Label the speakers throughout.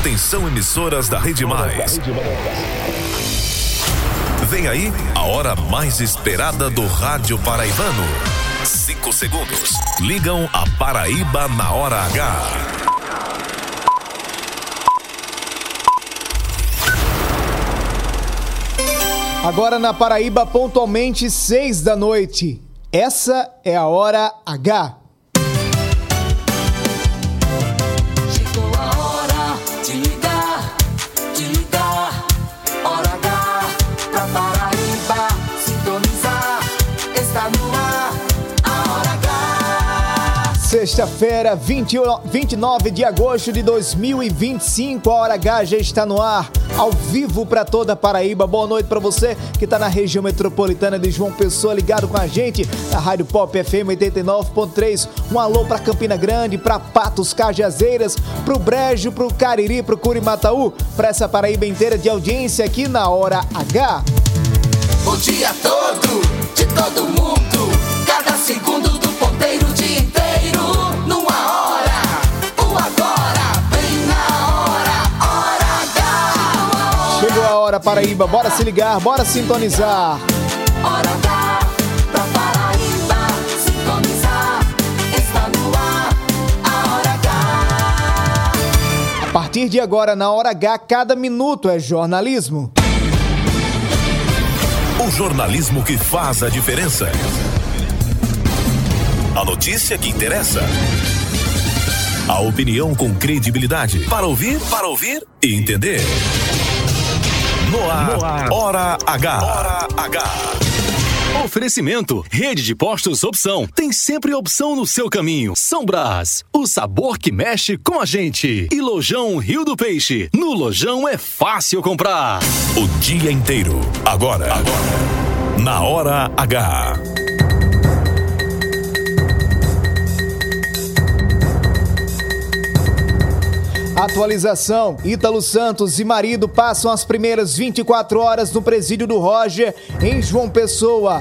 Speaker 1: Atenção, emissoras da Rede Mais. Vem aí a hora mais esperada do rádio paraibano. 5 segundos. Ligam a Paraíba na hora H.
Speaker 2: Agora na Paraíba, pontualmente 6 da noite. Essa é a hora H.
Speaker 3: Chegou a hora de ligar, hora H pra Paraíba sintonizar. Está no ar a hora H.
Speaker 2: Sexta-feira, 29 de agosto de 2025, a hora H já está no ar, ao vivo para toda a Paraíba. Boa noite para você que está na região metropolitana de João Pessoa, ligado com a gente na Rádio Pop FM 89.3. Um alô para Campina Grande, para Patos, Cajazeiras, para o Brejo, para o Cariri, para o Curimataú, para essa Paraíba inteira de audiência aqui na hora H.
Speaker 3: O dia todo, de todo mundo, cada segundo do ponteiro, o dia inteiro, numa hora, o agora, bem na hora H.
Speaker 2: Chegou a hora, Paraíba, bora se ligar, bora sintonizar.
Speaker 3: Hora H, pra Paraíba sintonizar. Está no ar, a hora H.
Speaker 2: A partir de agora, na hora H, cada minuto é jornalismo.
Speaker 1: O jornalismo que faz a diferença. A notícia que interessa. A opinião com credibilidade. Para ouvir e entender. No ar, Hora H. Hora H.
Speaker 4: Oferecimento, Rede de Postos Opção. Tem sempre opção no seu caminho. São Brás, o sabor que mexe com a gente. E Lojão Rio do Peixe. No Lojão é fácil comprar.
Speaker 1: O dia inteiro. Agora. Na Hora H.
Speaker 2: Atualização: Ítalo Santos e marido passam as primeiras 24 horas no presídio do Roger, em João Pessoa.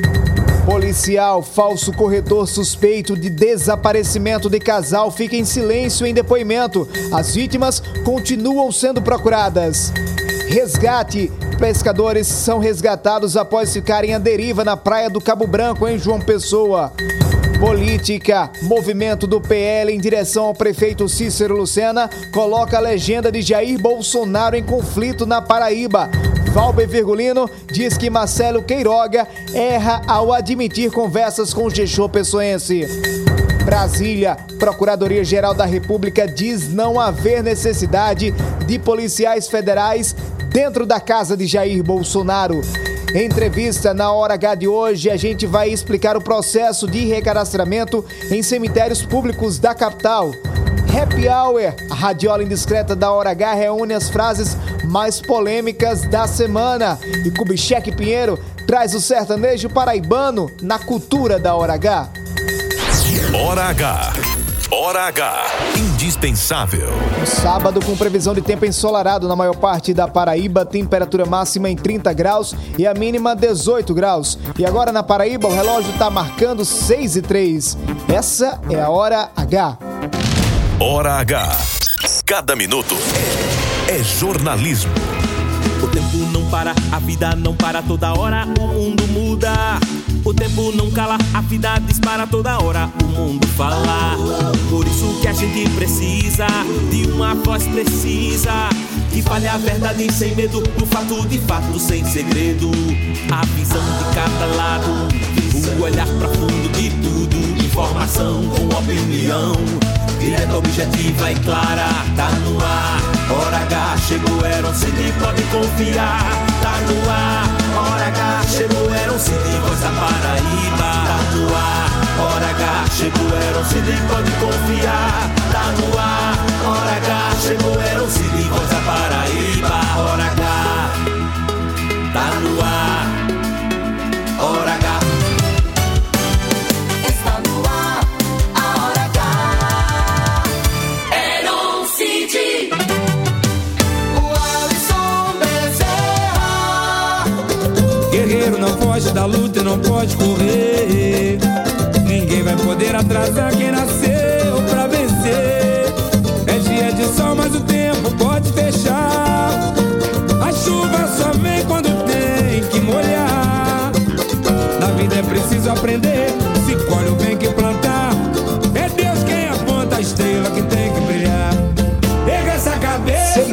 Speaker 2: Policial, falso corretor suspeito de desaparecimento de casal fica em silêncio em depoimento. As vítimas continuam sendo procuradas. Resgate: pescadores são resgatados após ficarem à deriva na praia do Cabo Branco, em João Pessoa. Política: movimento do PL em direção ao prefeito Cícero Lucena coloca a legenda de Jair Bolsonaro em conflito na Paraíba. Valber Virgulino diz que Marcelo Queiroga erra ao admitir conversas com o gestor pessoense. Brasília: Procuradoria-Geral da República diz não haver necessidade de policiais federais dentro da casa de Jair Bolsonaro. Em entrevista na Hora H de hoje, a gente vai explicar o processo de recadastramento em cemitérios públicos da capital. Happy Hour, a radiola indiscreta da Hora H, reúne as frases mais polêmicas da semana. E Kubitschek Pinheiro traz o sertanejo paraibano na cultura da Hora H.
Speaker 1: Hora H. Hora H. Indispensável.
Speaker 2: Sábado com previsão de tempo ensolarado na maior parte da Paraíba, temperatura máxima em 30 graus e a mínima 18 graus. E agora na Paraíba o relógio está marcando 6:03. Essa é a Hora H.
Speaker 1: Hora H. Cada minuto é jornalismo.
Speaker 5: O tempo não para, a vida não para, toda hora o mundo muda. O tempo não cala, a vida dispara, toda hora o mundo fala. Por isso que a gente precisa de uma voz precisa, que fale a verdade sem medo, do fato de fato sem segredo. A visão de cada lado, o olhar profundo de tudo, informação com opinião, direta, objetiva e clara. Tá no ar, Hora H chegou, era um CD, pode confiar. Tá no ar, Hora H chegou, era um CD, voz da Paraíba. Tá no ar, Hora H chegou, era um CD, pode confiar. Tá no ar, Hora H chegou, era um CD, voz da Paraíba. Hora H, tá no ar, Hora H.
Speaker 3: Está no ar, a hora H. Era um CD. O Alisson Bezerra.
Speaker 6: Guerreiro não foge da luta e não pode correr. Ninguém vai poder atrasar quem nasceu pra vencer. É dia de sol, mas o tempo pode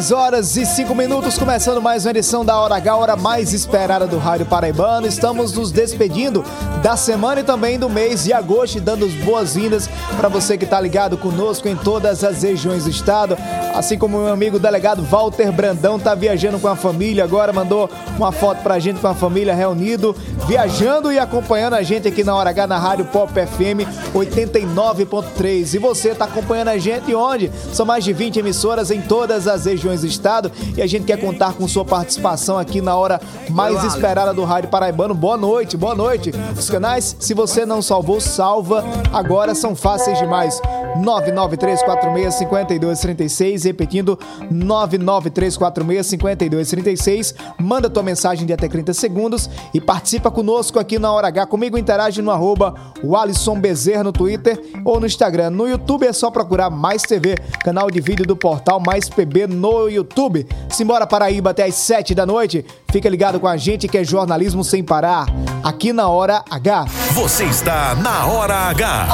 Speaker 2: 6h05, começando mais uma edição da Hora H, hora mais esperada do Rádio Paraibano. Estamos nos despedindo da semana e também do mês de agosto, dando as boas-vindas para você que está ligado conosco em todas as regiões do estado. Assim como o meu amigo delegado Walter Brandão está viajando com a família agora, mandou uma foto pra gente com a família reunido, viajando e acompanhando a gente aqui na Hora H, na Rádio Pop FM 89.3. E você está acompanhando a gente onde? São mais de 20 emissoras em todas as regiões do estado e a gente quer contar com sua participação aqui na hora mais esperada do Rádio Paraibano. Boa noite, boa noite. Os canais, se você não salvou, salva. Agora são fáceis demais. 993465236, repetindo, 993465236. Manda tua mensagem de até 30 segundos e participa conosco aqui na Hora H. Comigo interage no @Alisson Bezerra no Twitter ou no Instagram. No YouTube é só procurar Mais TV, canal de vídeo do portal Mais PB no YouTube. Simbora Paraíba até às 7 da noite. Fica ligado com a gente que é jornalismo sem parar, aqui na Hora H.
Speaker 1: Você está na Hora H.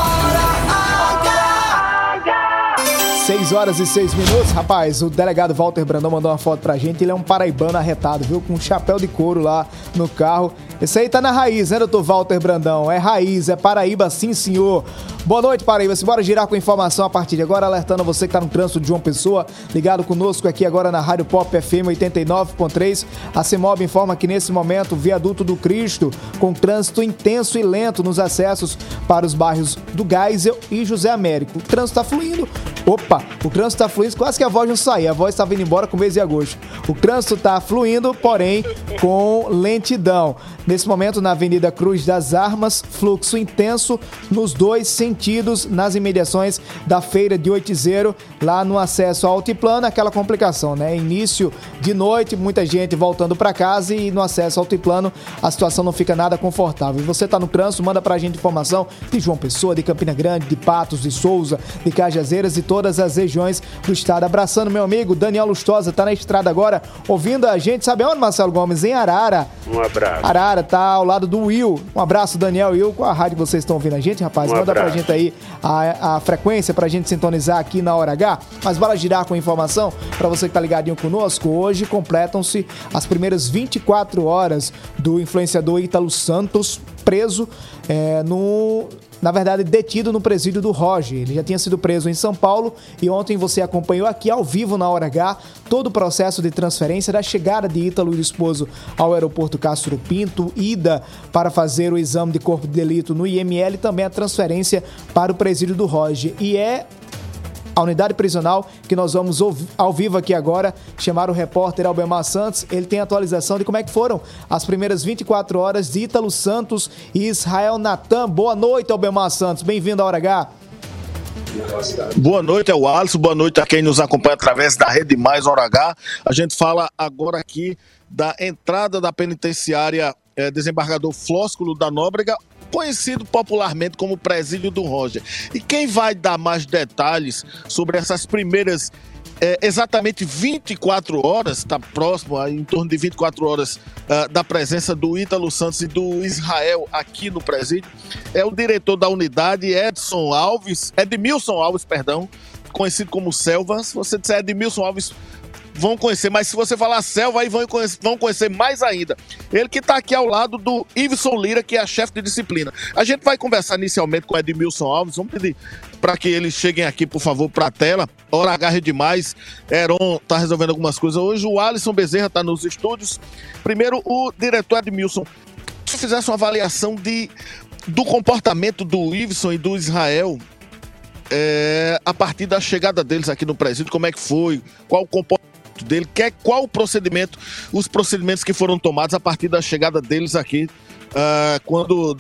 Speaker 2: 6h06. Rapaz, o delegado Walter Brandão mandou uma foto pra gente. Ele é um paraibano arretado, viu? Com um chapéu de couro lá no carro. Esse aí tá na raiz, né, doutor Walter Brandão? É raiz, é Paraíba, sim, senhor. Boa noite, Paraíba. Simbora girar com informação a partir de agora, alertando você que tá no trânsito de João Pessoa, ligado conosco aqui agora na Rádio Pop FM 89.3. A CEMOB informa que nesse momento o Viaduto do Cristo, com trânsito intenso e lento nos acessos para os bairros do Geisel e José Américo. O trânsito tá fluindo. Opa, o trânsito tá fluindo, quase que a voz não saía, a voz tá vindo embora com o mês de agosto. O trânsito tá fluindo, porém com lentidão. Nesse momento, na Avenida Cruz das Armas, fluxo intenso nos dois sentidos, nas imediações da Feira de Oitizeiro, lá no acesso ao Altiplano, aquela complicação, né? Início de noite, muita gente voltando para casa e no acesso ao Altiplano a situação não fica nada confortável. E você tá no trânsito, manda pra gente informação de João Pessoa, de Campina Grande, de Patos, de Souza, de Cajazeiras e todas as regiões do estado. Abraçando meu amigo Daniel Lustosa, tá na estrada agora, ouvindo a gente, sabe onde, Marcelo Gomes? Em Arara.
Speaker 7: Um abraço.
Speaker 2: Arara, tá ao lado do Will. Um abraço, Daniel e Will, com a rádio que vocês estão ouvindo a gente, rapaz. Manda pra gente aí a frequência pra gente sintonizar aqui na Hora H. Mas bora girar com informação pra você que tá ligadinho conosco. Hoje completam-se as primeiras 24 horas do influenciador Ítalo Santos, preso na verdade, detido no presídio do Roger. Ele já tinha sido preso em São Paulo e ontem você acompanhou aqui ao vivo na Hora H todo o processo de transferência da chegada de Ítalo e do esposo ao aeroporto Castro Pinto, ida para fazer o exame de corpo de delito no IML e também a transferência para o presídio do Roger. E é a unidade prisional que nós vamos ao vivo aqui agora, chamar o repórter Albemar Santos. Ele tem atualização de como é que foram as primeiras 24 horas de Ítalo Santos e Israel Natan. Boa noite, Albemar Santos. Bem-vindo à Hora H.
Speaker 8: Boa noite, é o Alisson. Boa noite a quem nos acompanha através da Rede Mais Hora H. A gente fala agora aqui da entrada da penitenciária Desembargador Flósculo da Nóbrega, conhecido popularmente como Presídio do Roger. E quem vai dar mais detalhes sobre essas primeiras exatamente 24 horas, está próximo, em torno de 24 horas da presença do Ítalo Santos e do Israel aqui no presídio, é o diretor da unidade, Edmilson Alves, conhecido como Selva. Se você disser Edmilson Alves, vão conhecer, mas se você falar Selva, aí vão conhecer mais ainda. Ele que está aqui ao lado do Iveson Lira, que é a chefe de disciplina. A gente vai conversar inicialmente com Edmilson Alves. Vamos pedir para que eles cheguem aqui, por favor, para a tela. Hora H demais. Heron está resolvendo algumas coisas hoje. O Alisson Bezerra está nos estúdios. Primeiro, o diretor Edmilson. Se fizesse uma avaliação do comportamento do Iveson e do Israel, a partir da chegada deles aqui no presídio, como é que foi? Qual o comportamento dele? Qual o procedimento, os procedimentos que foram tomados a partir da chegada deles aqui, quando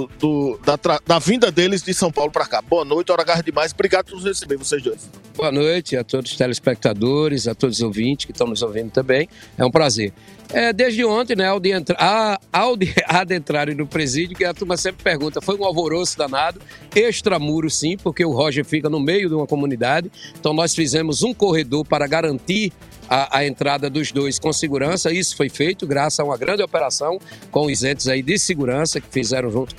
Speaker 8: da vinda deles de São Paulo para cá. Boa noite, Hora H demais. Obrigado por nos receber, vocês dois.
Speaker 9: Boa noite a todos os telespectadores, a todos os ouvintes que estão nos ouvindo também. É um prazer. Desde ontem, né, ao adentrarem no presídio, que a turma sempre pergunta, foi um alvoroço danado, extramuro sim, porque o Roger fica no meio de uma comunidade, então nós fizemos um corredor para garantir a entrada dos dois com segurança. Isso foi feito graças a uma grande operação com os entes aí de segurança que fizeram junto conosco.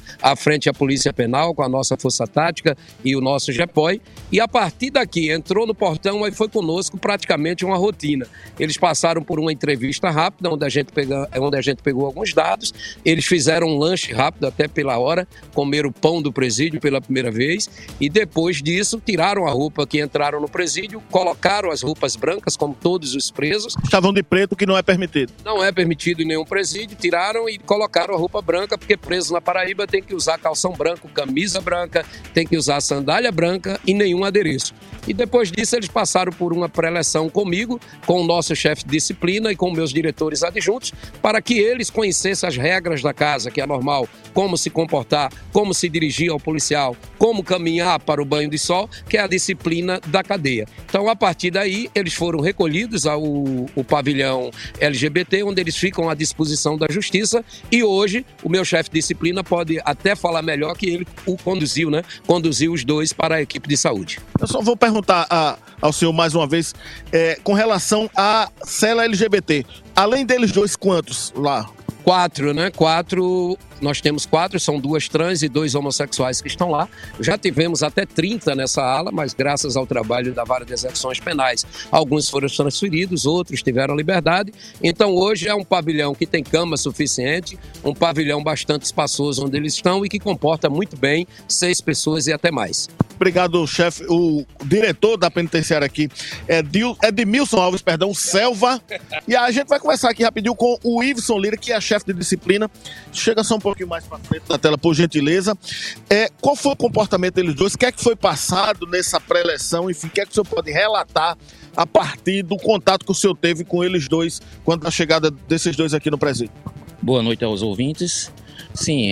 Speaker 9: à frente a Polícia Penal, com a nossa Força Tática e o nosso GEPOI, e a partir daqui entrou no portão e foi conosco praticamente uma rotina. Eles passaram por uma entrevista rápida, onde a gente pegou alguns dados, eles fizeram um lanche rápido até pela hora, comeram o pão do presídio pela primeira vez, e depois disso tiraram a roupa que entraram no presídio, colocaram as roupas brancas, como todos os presos.
Speaker 8: Estavam de preto, que não é permitido.
Speaker 9: Não é permitido em nenhum presídio, tiraram e colocaram a roupa branca, porque preso na Paraíba tem que usar calção branco, camisa branca, tem que usar sandália branca e nenhum adereço. E depois disso eles passaram por uma pré-eleção comigo, com o nosso chefe de disciplina e com meus diretores adjuntos, para que eles conhecessem as regras da casa, que é normal, como se comportar, como se dirigir ao policial, como caminhar para o banho de sol, que é a disciplina da cadeia. Então, a partir daí, eles foram recolhidos ao pavilhão LGBT, onde eles ficam à disposição da justiça, e hoje o meu chefe de disciplina pode até falar melhor que ele o conduziu, né? Conduziu os dois para a equipe de saúde.
Speaker 8: Eu só vou perguntar ao senhor mais uma vez, com relação à cela LGBT. Além deles dois, quantos lá?
Speaker 9: 4, né? 4, nós temos 4, são 2 trans e 2 homossexuais que estão lá. Já tivemos até 30 nessa ala, mas graças ao trabalho da Vara de Execuções Penais, alguns foram transferidos, outros tiveram liberdade. Então hoje é um pavilhão que tem cama suficiente, um pavilhão bastante espaçoso onde eles estão e que comporta muito bem 6 pessoas e até mais.
Speaker 8: Obrigado, chefe. O diretor da penitenciária aqui é Edmilson Alves, Selva. E a gente vai conversar aqui rapidinho com o Iveson Lira, que é chefe de disciplina. Chega só um pouquinho mais para frente da tela, por gentileza. Qual foi o comportamento deles dois? O que é que foi passado nessa pré-eleção? Enfim, o que é que o senhor pode relatar a partir do contato que o senhor teve com eles dois, quando da chegada desses dois aqui no presídio?
Speaker 7: Boa noite aos ouvintes. Sim,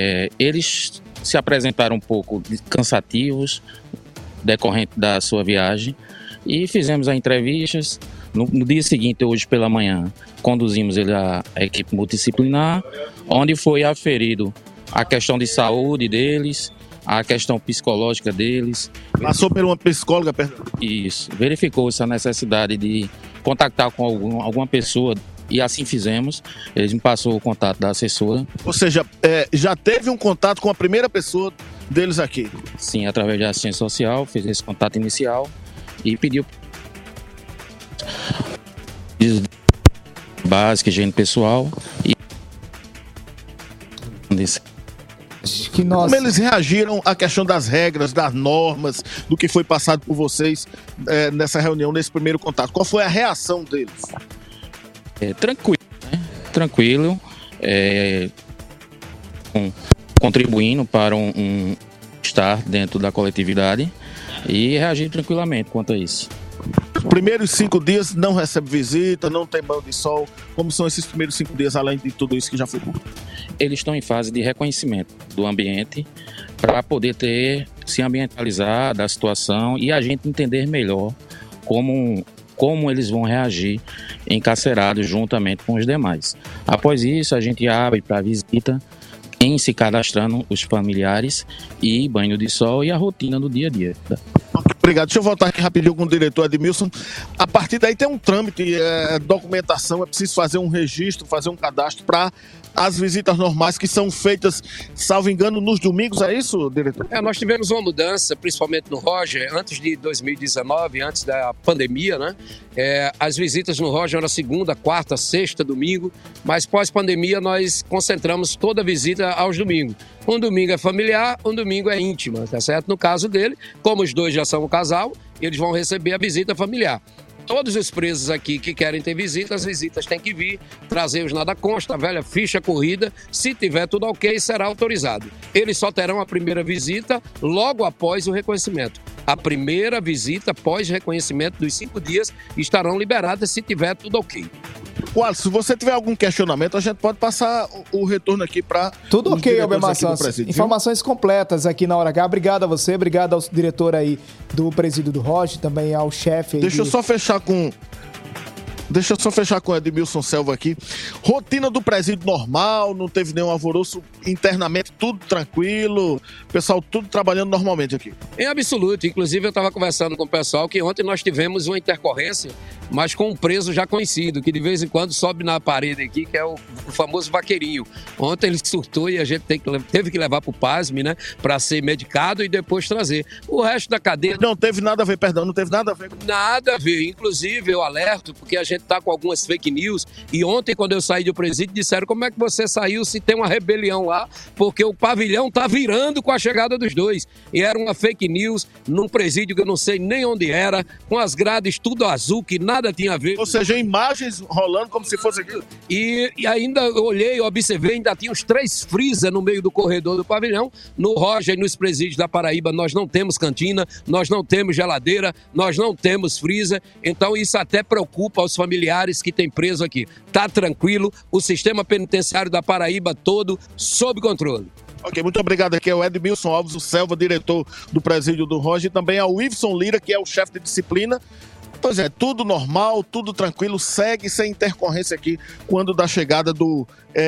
Speaker 7: eles se apresentaram um pouco cansativos, decorrente da sua viagem, e fizemos as entrevistas. No dia seguinte, hoje pela manhã, conduzimos ele à equipe multidisciplinar, onde foi aferido a questão de saúde deles, a questão psicológica deles.
Speaker 8: Passou por uma psicóloga, perdão?
Speaker 7: Isso, verificou-se a necessidade de contactar com alguma pessoa, e assim fizemos. Eles me passou o contato da assessora.
Speaker 8: Ou seja, já teve um contato com a primeira pessoa deles aqui?
Speaker 7: Sim, através da assistência social, fez esse contato inicial e pediu básica, higiene pessoal e
Speaker 8: Como eles reagiram à questão das regras, das normas, do que foi passado por vocês nessa reunião, nesse primeiro contato? Qual foi a reação deles?
Speaker 7: Tranquilo, né? Tranquilo, contribuindo para um estar dentro da coletividade e reagir tranquilamente quanto a isso.
Speaker 8: Os primeiros 5 dias não recebe visita, não tem banho de sol. Como são esses primeiros 5 dias, além de tudo isso que já foi?
Speaker 7: Eles estão em fase de reconhecimento do ambiente para poder se ambientalizar da situação e a gente entender melhor como eles vão reagir encarcerados juntamente com os demais. Após isso, a gente abre para visita, em se cadastrando os familiares e banho de sol e a rotina do dia a dia.
Speaker 8: Obrigado. Deixa eu voltar aqui rapidinho com o diretor Edmilson. A partir daí tem um trâmite, documentação, é preciso fazer um registro, fazer um cadastro para as visitas normais que são feitas, salvo engano, nos domingos, é isso, diretor?
Speaker 9: Nós tivemos uma mudança, principalmente no Roger, antes de 2019, antes da pandemia, né? As visitas no Roger eram segunda, quarta, sexta, domingo, mas pós-pandemia nós concentramos toda a visita aos domingos. Um domingo é familiar, um domingo é íntima, tá certo? No caso dele, como os dois já são um casal, eles vão receber a visita familiar. Todos os presos aqui que querem ter visita, as visitas têm que vir, trazer os nada consta, a velha ficha corrida. Se tiver tudo ok, será autorizado. Eles só terão a primeira visita logo após o reconhecimento. A primeira visita pós-reconhecimento dos 5 dias estarão liberadas se tiver tudo ok.
Speaker 8: Wallace, se você tiver algum questionamento, a gente pode passar o retorno aqui para
Speaker 2: tudo ok, Albemar Santos. Informações completas aqui na Hora H. Obrigado a você, obrigado ao diretor aí do presídio do Roger, também ao chefe aí.
Speaker 8: Deixa eu só fechar com o Edmilson Selva aqui. Rotina do presídio normal, não teve nenhum alvoroço internamente, tudo tranquilo, pessoal tudo trabalhando normalmente aqui.
Speaker 9: Em absoluto, inclusive eu estava conversando com o pessoal que ontem nós tivemos uma intercorrência mas com um preso já conhecido, que de vez em quando sobe na parede aqui, que é o famoso vaqueirinho. Ontem ele surtou e a gente teve que levar pro PASME, né, para ser medicado e depois trazer. O resto da cadeia...
Speaker 8: Não teve nada a ver, perdão, não teve nada a ver.
Speaker 9: Nada a ver. Inclusive, eu alerto, porque a gente tá com algumas fake news, e ontem, quando eu saí do presídio, disseram como é que você saiu se tem uma rebelião lá, porque o pavilhão tá virando com a chegada dos dois. E era uma fake news num presídio que eu não sei nem onde era, com as grades tudo azul, que nada tinha a ver.
Speaker 8: Ou seja, imagens rolando como se fosse aquilo.
Speaker 9: E ainda eu olhei, observei, ainda tinha uns 3 freezer no meio do corredor do pavilhão. No Roger e nos presídios da Paraíba nós não temos cantina, nós não temos geladeira, nós não temos freezer. Então isso até preocupa os familiares que têm preso aqui. Tá tranquilo, o sistema penitenciário da Paraíba todo sob controle.
Speaker 8: Ok, muito obrigado. Aqui é o Edmilson Alves, o Selva, diretor do presídio do Roger, e também é o Iveson Lira, que é o chefe de disciplina. Pois é, tudo normal, tudo tranquilo, segue sem intercorrência aqui quando da chegada do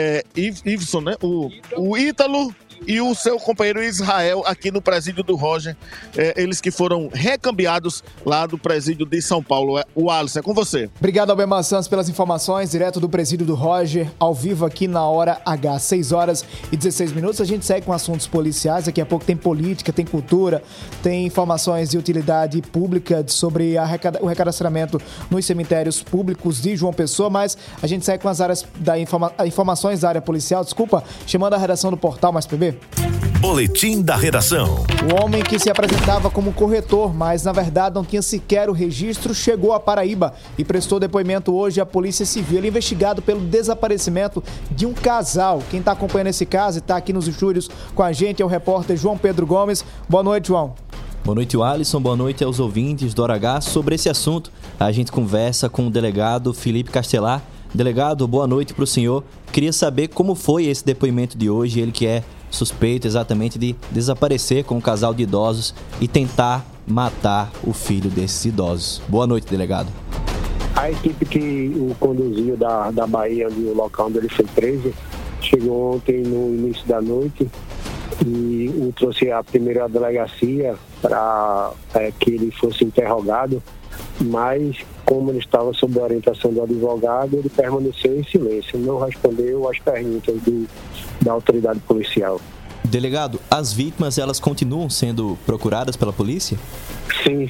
Speaker 8: Iveson, né? O Ítalo e o seu companheiro Israel aqui no presídio do Roger, eles que foram recambiados lá do presídio de São Paulo. O Alisson, é com você.
Speaker 2: Obrigado, Albemar Santos, pelas informações, direto do presídio do Roger, ao vivo aqui na Hora H, 6 horas e 16 minutos. A gente segue com assuntos policiais, daqui a pouco tem política, tem cultura, tem informações de utilidade pública sobre o recadastramento nos cemitérios públicos de João Pessoa, mas a gente segue com as áreas informações da área policial, chamando a redação do Portal Mais PB.
Speaker 1: Boletim da Redação.
Speaker 2: O homem que se apresentava como corretor, mas na verdade não tinha sequer o registro, chegou à Paraíba e prestou depoimento hoje à Polícia Civil. Ele é investigado pelo desaparecimento de um casal. Quem está acompanhando esse caso e está aqui nos estúdios com a gente é o repórter João Pedro Gomes. Boa noite, João.
Speaker 10: Boa noite, Alisson. Boa noite aos ouvintes do Hora H. Sobre esse assunto, a gente conversa com o delegado Felipe Castelar. Delegado, boa noite para o senhor. Queria saber como foi esse depoimento de hoje, ele que é suspeito exatamente de desaparecer com um casal de idosos e tentar matar o filho desses idosos. Boa noite, delegado.
Speaker 11: A equipe que o conduziu da Bahia, o local onde ele foi preso, chegou ontem no início da noite e o trouxe a primeira delegacia para que ele fosse interrogado, mas como ele estava sob a orientação do advogado, ele permaneceu em silêncio, não respondeu às perguntas da autoridade policial.
Speaker 10: Delegado, as vítimas, elas continuam sendo procuradas pela polícia?
Speaker 11: Sim.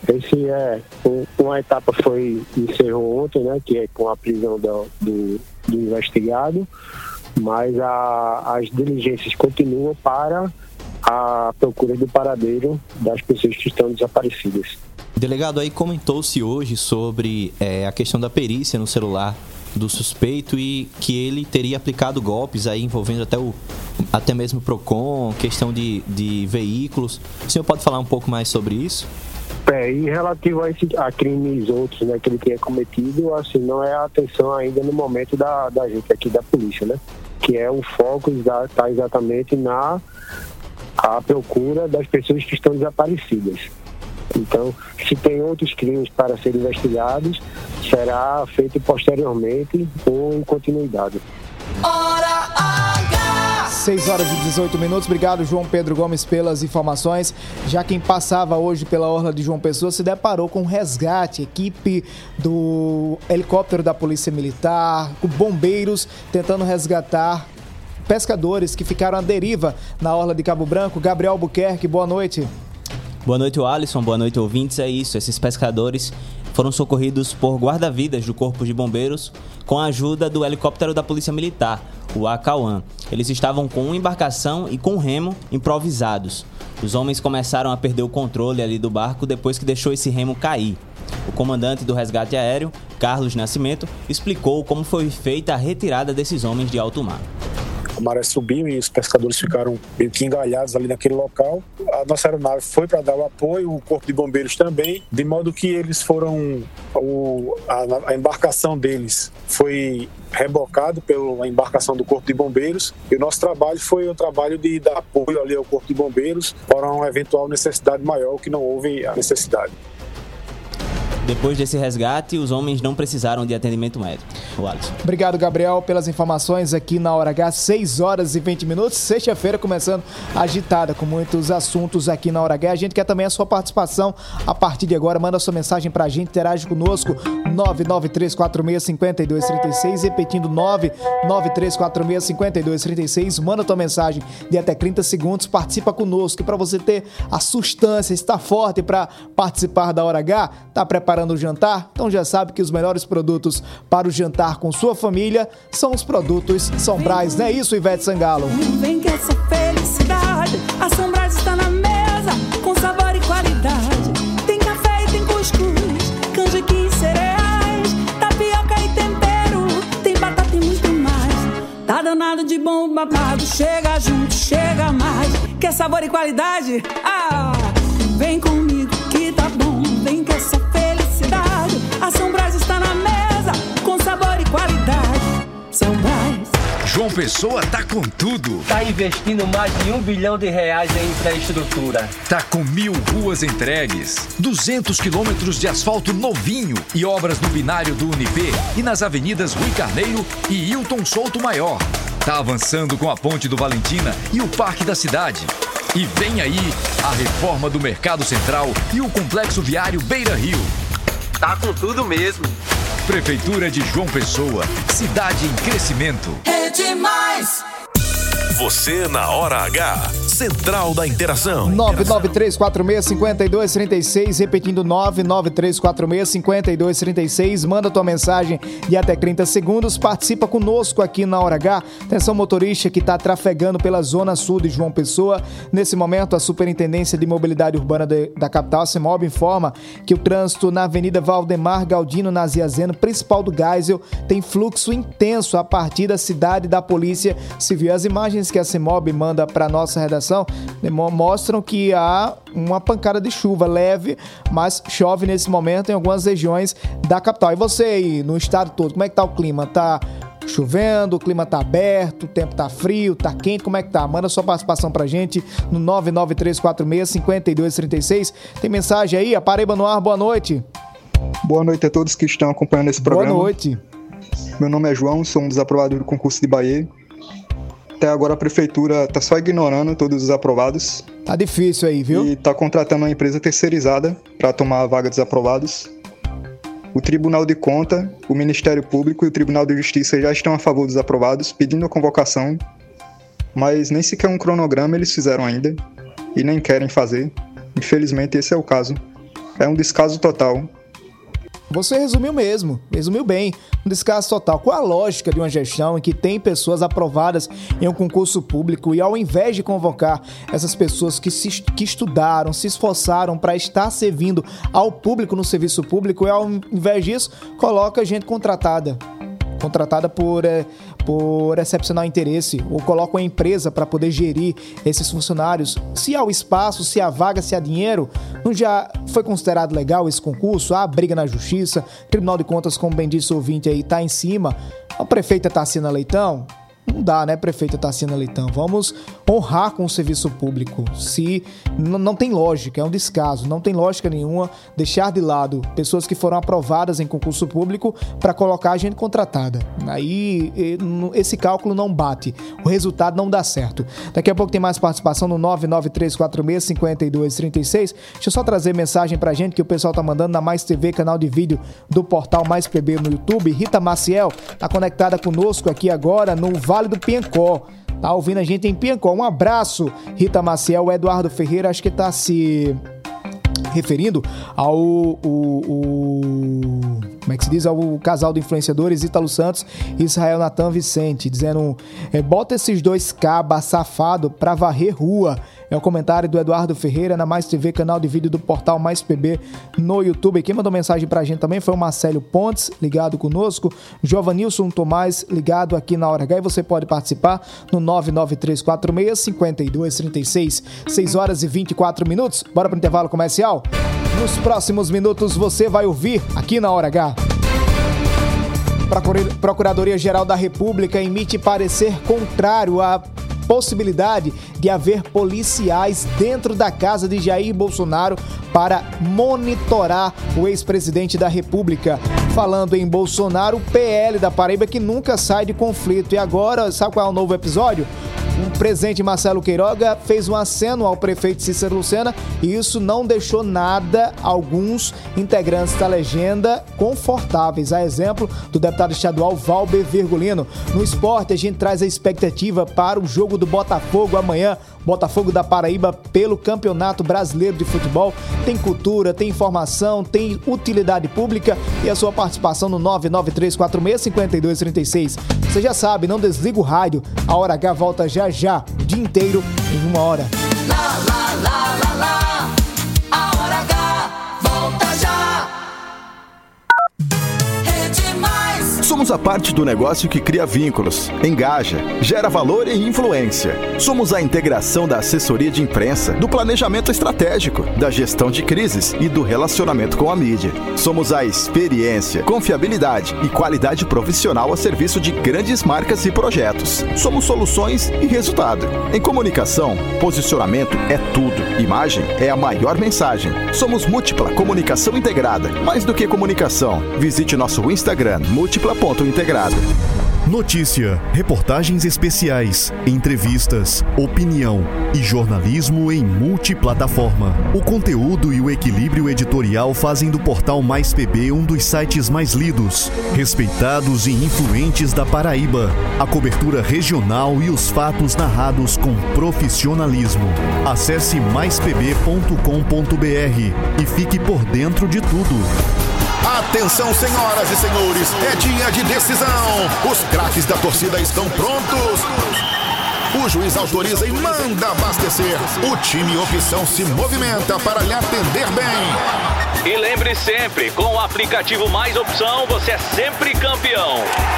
Speaker 11: Uma etapa encerrou ontem, né, que é com a prisão do investigado, mas as diligências continuam para a procura do paradeiro das pessoas que estão desaparecidas.
Speaker 10: Delegado, aí comentou-se hoje sobre a questão da perícia no celular do suspeito e que ele teria aplicado golpes aí envolvendo até mesmo o PROCON, questão de veículos. O senhor pode falar um pouco mais sobre isso?
Speaker 11: E relativo a crimes outros, né, que ele tenha cometido, assim, não é a atenção ainda no momento da gente aqui da polícia, né? Que é o foco está exatamente na procura das pessoas que estão desaparecidas. Então, se tem outros crimes para serem investigados, será feito posteriormente ou em continuidade.
Speaker 3: Hora H!
Speaker 2: 6 horas e 18 minutos. Obrigado, João Pedro Gomes, pelas informações. Já quem passava hoje pela orla de João Pessoa se deparou com um resgate. Equipe do helicóptero da Polícia Militar, com bombeiros tentando resgatar pescadores que ficaram à deriva na orla de Cabo Branco. Gabriel Albuquerque, boa noite.
Speaker 10: Boa noite, Alisson. Boa noite, ouvintes. É isso, esses pescadores foram socorridos por guarda-vidas do Corpo de Bombeiros com a ajuda do helicóptero da Polícia Militar, o ACAUAN. Eles estavam com uma embarcação e com um remo improvisados. Os homens começaram a perder o controle ali do barco depois que deixou esse remo cair. O comandante do resgate aéreo, Carlos Nascimento, explicou como foi feita a retirada desses homens de alto mar.
Speaker 12: A maré subiu e os pescadores ficaram meio que engalhados ali naquele local. A nossa aeronave foi para dar o apoio, o Corpo de Bombeiros também, de modo que eles foram... A embarcação deles foi rebocado pela embarcação do Corpo de Bombeiros e o nosso trabalho foi o trabalho de dar apoio ali ao Corpo de Bombeiros para uma eventual necessidade maior, que não houve a necessidade.
Speaker 10: Depois desse resgate, os homens não precisaram de atendimento médico. O Alisson.
Speaker 2: Obrigado, Gabriel, pelas informações aqui na Hora H, 6 horas e 20 minutos. Sexta-feira começando agitada, com muitos assuntos aqui na Hora H. A gente quer também a sua participação a partir de agora. Manda sua mensagem pra gente, interage conosco, 993465236, repetindo 993465236. Manda tua mensagem de até 30 segundos, participa conosco. E para você ter a sustância, estar forte para participar da Hora H, tá preparando o jantar? Então já sabe que os melhores produtos para o jantar com sua família são os produtos São Brás, não é isso, Ivete Sangalo?
Speaker 13: Vem que essa felicidade, a São Brás está na mesa, com sabor e qualidade. Tem café e tem cuscuz, canjiquinha e cereais, tapioca e tempero, tem batata e muito mais. Tá danado de bom babado, chega junto, chega mais. Quer sabor e qualidade? Ah, vem comigo que tá bom. Vem que essa felicidade, a São Brás está na mesa, com sabor e qualidade. São Brás.
Speaker 14: João Pessoa tá com tudo.
Speaker 15: Tá investindo mais de R$1 bilhão em infraestrutura.
Speaker 14: Tá com 1.000 ruas entregues, 200 quilômetros de asfalto novinho e obras no binário do Unip e nas avenidas Rui Carneiro e Hilton Souto Maior. Tá avançando com a Ponte do Valentina e o Parque da Cidade. E vem aí a reforma do Mercado Central e o Complexo Viário Beira Rio.
Speaker 15: Tá com tudo mesmo.
Speaker 14: Prefeitura de João Pessoa, cidade em crescimento.
Speaker 3: É demais!
Speaker 1: Você na Hora H, Central da Interação.
Speaker 2: 993465236, repetindo 993465236. Manda tua mensagem de até 30 segundos. Participa conosco aqui na Hora H. Atenção, motorista que está trafegando pela zona sul de João Pessoa. Nesse momento, a Superintendência de Mobilidade Urbana da capital, CEMOB, informa que o trânsito na Avenida Valdemar Galdino Naziazeno, principal do Geisel, tem fluxo intenso a partir da cidade da Polícia Civil. As imagens que a CEMOB manda para nossa redação mostram que há uma pancada de chuva leve, mas chove nesse momento em algumas regiões da capital. E você aí, no estado todo, como é que tá o clima? Tá chovendo, o clima tá aberto, o tempo tá frio, tá quente, como é que tá? Manda sua participação pra gente no 993465236. Tem mensagem aí? A Paraíba no ar, boa noite.
Speaker 16: Boa noite a todos que estão acompanhando esse programa.
Speaker 2: Boa noite.
Speaker 16: Meu nome é João, sou um dos aprovados do concurso de Bahia. Até agora a prefeitura tá só ignorando todos os aprovados.
Speaker 2: Tá difícil aí, viu?
Speaker 16: E tá contratando uma empresa terceirizada para tomar a vaga dos aprovados. O Tribunal de Contas, o Ministério Público e o Tribunal de Justiça já estão a favor dos aprovados, pedindo a convocação, mas nem sequer um cronograma eles fizeram ainda e nem querem fazer. Infelizmente esse é o caso. É um descaso total.
Speaker 2: Você resumiu mesmo, resumiu bem, um descaso total. Qual a lógica de uma gestão em que tem pessoas aprovadas em um concurso público e ao invés de convocar essas pessoas que estudaram, se esforçaram para estar servindo ao público no serviço público, e ao invés disso, coloca gente contratada por excepcional interesse, ou coloca uma empresa para poder gerir esses funcionários. Se há o espaço, se há vaga, se há dinheiro, não já foi considerado legal esse concurso? Há briga na justiça, Tribunal de Contas, como bem disse o ouvinte aí, tá em cima. A prefeita Tarsina Leitão? Não dá, né, prefeita Tarsina Leitão? Vamos honrar com o serviço público. Se não tem lógica, é um descaso, não tem lógica nenhuma deixar de lado pessoas que foram aprovadas em concurso público para colocar gente contratada. Aí esse cálculo não bate, o resultado não dá certo. Daqui a pouco tem mais participação no 993465236. Deixa eu só trazer mensagem pra gente que o pessoal tá mandando na Mais TV, canal de vídeo do portal Mais PB no YouTube. Rita Maciel tá conectada conosco aqui agora no Vale do Piancó. Tá ouvindo a gente em Piancó. Um abraço, Rita Maciel. O Eduardo Ferreira, acho que tá se referindo ao como é que se diz? Ao casal de influenciadores Ítalo Santos e Israel Natan Vicente, dizendo: bota esses dois cabas safado pra varrer rua. É o comentário do Eduardo Ferreira na Mais TV, canal de vídeo do portal Mais PB no YouTube. Quem mandou mensagem pra gente também foi o Marcelo Pontes, ligado conosco. Giovanilson Tomás, ligado aqui na Hora H. E você pode participar no 99346-5236. 6 horas e 24 minutos. Bora pro intervalo comercial? Nos próximos minutos você vai ouvir aqui na Hora H. Procuradoria-Geral da República emite parecer contrário à possibilidade de haver policiais dentro da casa de Jair Bolsonaro para monitorar o ex-presidente da República. Falando em Bolsonaro, o PL da Paraíba que nunca sai de conflito. E agora, sabe qual é o novo episódio? O presidente Marcelo Queiroga fez um aceno ao prefeito Cícero Lucena e isso não deixou nada alguns integrantes da legenda confortáveis. A exemplo do deputado estadual Valber Virgulino. No esporte, a gente traz a expectativa para o jogo do Botafogo amanhã. Botafogo da Paraíba pelo Campeonato Brasileiro de Futebol. Tem cultura, tem informação, tem utilidade pública e a sua participação no 993465236. Você já sabe, não desliga o rádio. A Hora H volta já, o dia inteiro, em 1 hora.
Speaker 3: A Hora H volta já. Rede Mais.
Speaker 17: Somos a parte do negócio que cria vínculos, engaja, gera valor e influência. Somos a integração da assessoria de imprensa, do planejamento estratégico, da gestão de crises e do relacionamento com a mídia. Somos a experiência, confiabilidade e qualidade profissional a serviço de grandes marcas e projetos. Somos soluções e resultado. Em comunicação, posicionamento é tudo. Imagem é a maior mensagem. Somos Múltipla Comunicação Integrada. Mais do que comunicação, visite nosso Instagram, múltipla.integrada.
Speaker 1: Notícia, reportagens especiais, entrevistas, opinião e jornalismo em multiplataforma. O conteúdo e o equilíbrio editorial fazem do portal Mais PB um dos sites mais lidos, respeitados e influentes da Paraíba. A cobertura regional e os fatos narrados com profissionalismo. Acesse maispb.com.br e fique por dentro de tudo.
Speaker 18: Atenção, senhoras e senhores, é dia de decisão. Os craques da torcida estão prontos. O juiz autoriza e manda abastecer. O time Opção se movimenta para lhe atender bem.
Speaker 19: E lembre sempre, com o aplicativo Mais Opção, você é sempre campeão.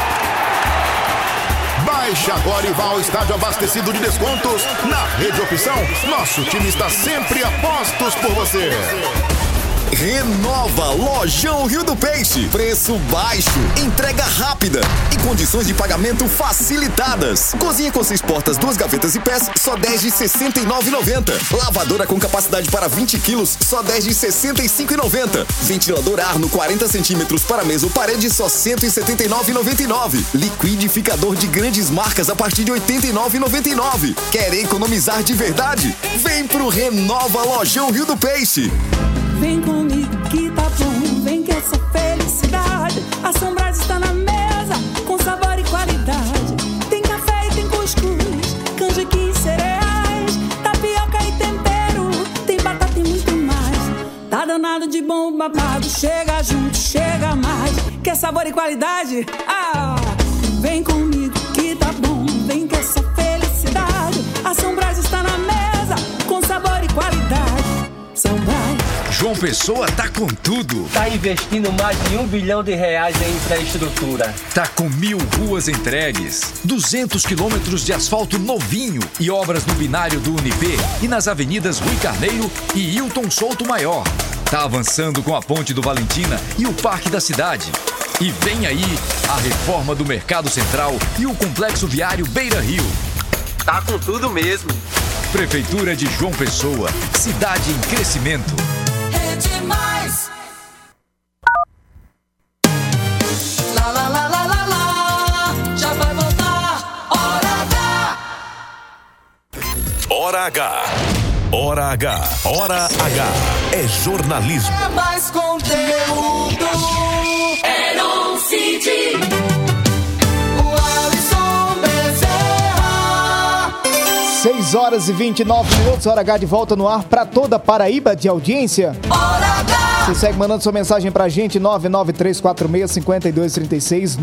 Speaker 18: Baixe agora e vá ao estádio abastecido de descontos. Na Rede Opção, nosso time está sempre a postos por você.
Speaker 20: Renova Lojão Rio do Peixe. Preço baixo, entrega rápida e condições de pagamento facilitadas. Cozinha com 6 portas, 2 gavetas e pés, só 10 de R$ 69,90. Lavadora com capacidade para 20 quilos, só 10 de R$ 65,90. Ventilador Arno 40 centímetros para mesa ou parede, só R$ 179,99. Liquidificador de grandes marcas a partir de R$ 89,99. Quer economizar de verdade? Vem pro Renova Lojão Rio do Peixe.
Speaker 13: Vem comigo que tá bom, vem que essa felicidade. A São Brás está na mesa, com sabor e qualidade. Tem café e tem cuscuz, canjiquinha e cereais, tapioca e tempero, tem batata e muito mais. Tá danado de bom babado, chega junto, chega mais. Quer sabor e qualidade? Ah, vem comigo que tá bom, vem que essa felicidade. A São Brás está na mesa, com sabor e qualidade. São Brás.
Speaker 14: João Pessoa tá com tudo.
Speaker 15: Tá investindo mais de R$1 bilhão em infraestrutura.
Speaker 14: Tá com 1.000 ruas entregues, 200 quilômetros de asfalto novinho e obras no binário do Unip e nas avenidas Rui Carneiro e Hilton Souto Maior. Tá avançando com a Ponte do Valentina e o Parque da Cidade. E vem aí a reforma do Mercado Central e o Complexo Viário Beira Rio.
Speaker 15: Tá com tudo mesmo.
Speaker 14: Prefeitura de João Pessoa, cidade em crescimento.
Speaker 3: Demais. Lá, lá, lá, lá, lá, lá. Já vai voltar. Hora H.
Speaker 1: Hora H. Hora H. Hora H. É jornalismo.
Speaker 3: É mais conteúdo. É no Cid. O Alisson Bezerra.
Speaker 2: 6 horas e 29 minutos, Hora H de volta no ar para toda a Paraíba de audiência.
Speaker 3: Hora H!
Speaker 2: Você segue mandando sua mensagem pra gente, 993465236,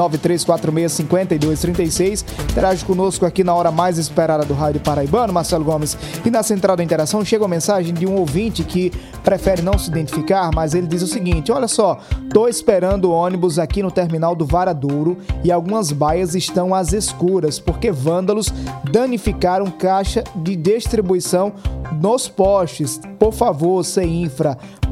Speaker 2: 993465236. Interage conosco aqui na hora mais esperada do Rádio Paraibano, Marcelo Gomes. E na central da interação chega uma mensagem de um ouvinte que prefere não se identificar, mas ele diz o seguinte: olha só, tô esperando o ônibus aqui no terminal do Varadouro e algumas baias estão às escuras, porque vândalos danificaram caixa de distribuição nos postes. Por favor, CEINFRA, providenciar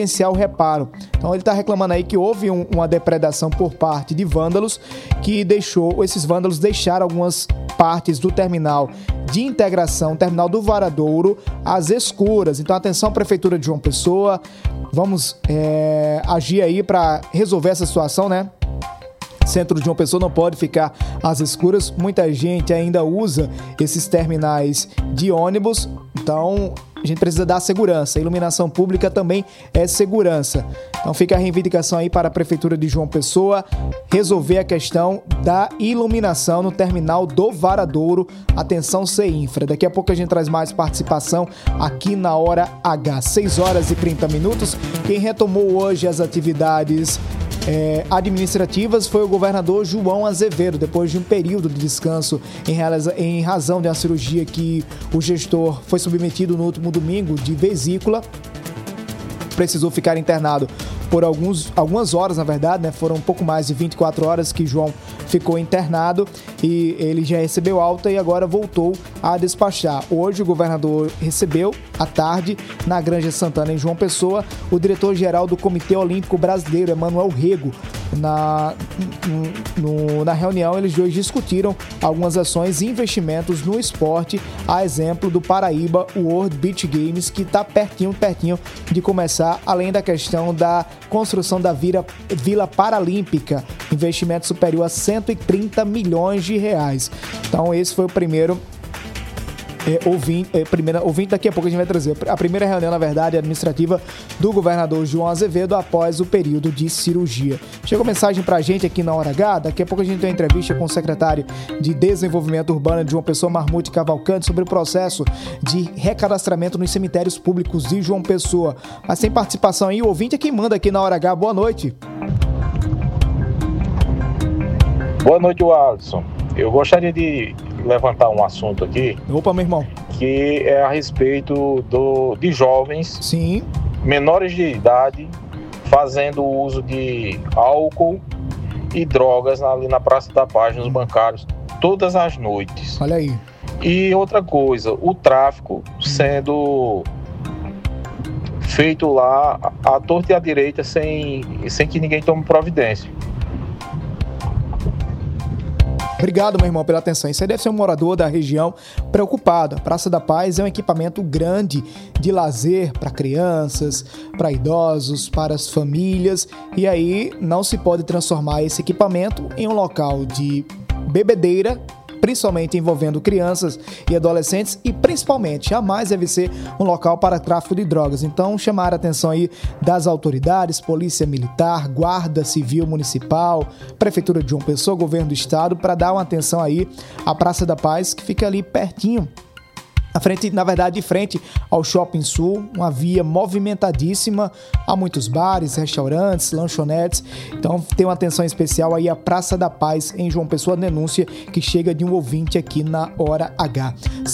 Speaker 2: providenciar o reparo. Então ele está reclamando aí que houve uma depredação por parte de vândalos, que esses vândalos deixaram algumas partes do terminal de integração, terminal do Varadouro, às escuras. Então atenção, Prefeitura de João Pessoa, vamos agir aí para resolver essa situação, né? Centro de João Pessoa não pode ficar às escuras. Muita gente ainda usa esses terminais de ônibus, então a gente precisa dar segurança. A iluminação pública também é segurança. Então fica a reivindicação aí para a Prefeitura de João Pessoa resolver a questão da iluminação no terminal do Varadouro. Atenção, CEINFRA. Daqui a pouco a gente traz mais participação aqui na Hora H. 6h30. Quem retomou hoje as atividades administrativas foi o governador João Azevedo, depois de um período de descanso em razão de uma cirurgia que o gestor foi submetido no último domingo de vesícula. Precisou ficar internado por algumas horas, na verdade, né? Foram um pouco mais de 24 horas que João ficou internado e ele já recebeu alta e agora voltou a despachar. Hoje o governador recebeu, à tarde, na Granja Santana, em João Pessoa, o diretor-geral do Comitê Olímpico Brasileiro, Emanuel Rego. Na reunião, eles dois discutiram algumas ações e investimentos no esporte, a exemplo do Paraíba World Beach Games, que está pertinho de começar, além da questão da construção da Vila Paralímpica, investimento superior a 130 milhões de reais. Então esse foi o primeiro ouvinte, daqui a pouco a gente vai trazer a primeira reunião, na verdade, administrativa do governador João Azevedo após o período de cirurgia. Chegou mensagem pra gente aqui na Hora H, daqui a pouco a gente tem uma entrevista com o secretário de Desenvolvimento Urbano de João Pessoa, Marmute Cavalcante, sobre o processo de recadastramento nos cemitérios públicos de João Pessoa. Mas sem participação aí, o ouvinte é quem manda aqui na Hora H. Boa noite.
Speaker 21: Boa noite, Alisson. Eu gostaria de levantar um assunto aqui.
Speaker 2: Opa, meu irmão.
Speaker 21: Que é a respeito de jovens,
Speaker 2: sim,
Speaker 21: menores de idade, fazendo uso de álcool e drogas ali na Praça da Paz, nos bancários, todas as noites.
Speaker 2: Olha aí.
Speaker 21: E outra coisa, o tráfico sendo feito lá à torta e à direita sem que ninguém tome providência.
Speaker 2: Obrigado, meu irmão, pela atenção. Isso aí deve ser um morador da região preocupado. A Praça da Paz é um equipamento grande de lazer para crianças, para idosos, para as famílias. E aí não se pode transformar esse equipamento em um local de bebedeira, principalmente envolvendo crianças e adolescentes, e principalmente jamais deve ser um local para tráfico de drogas. Então chamar a atenção aí das autoridades, Polícia Militar, Guarda Civil Municipal, Prefeitura de João Pessoa, Governo do Estado, para dar uma atenção aí à Praça da Paz, que fica ali pertinho, de frente ao Shopping Sul, uma via movimentadíssima, há muitos bares, restaurantes, lanchonetes. Então tem uma atenção especial aí à Praça da Paz em João Pessoa, denúncia que chega de um ouvinte aqui na Hora H.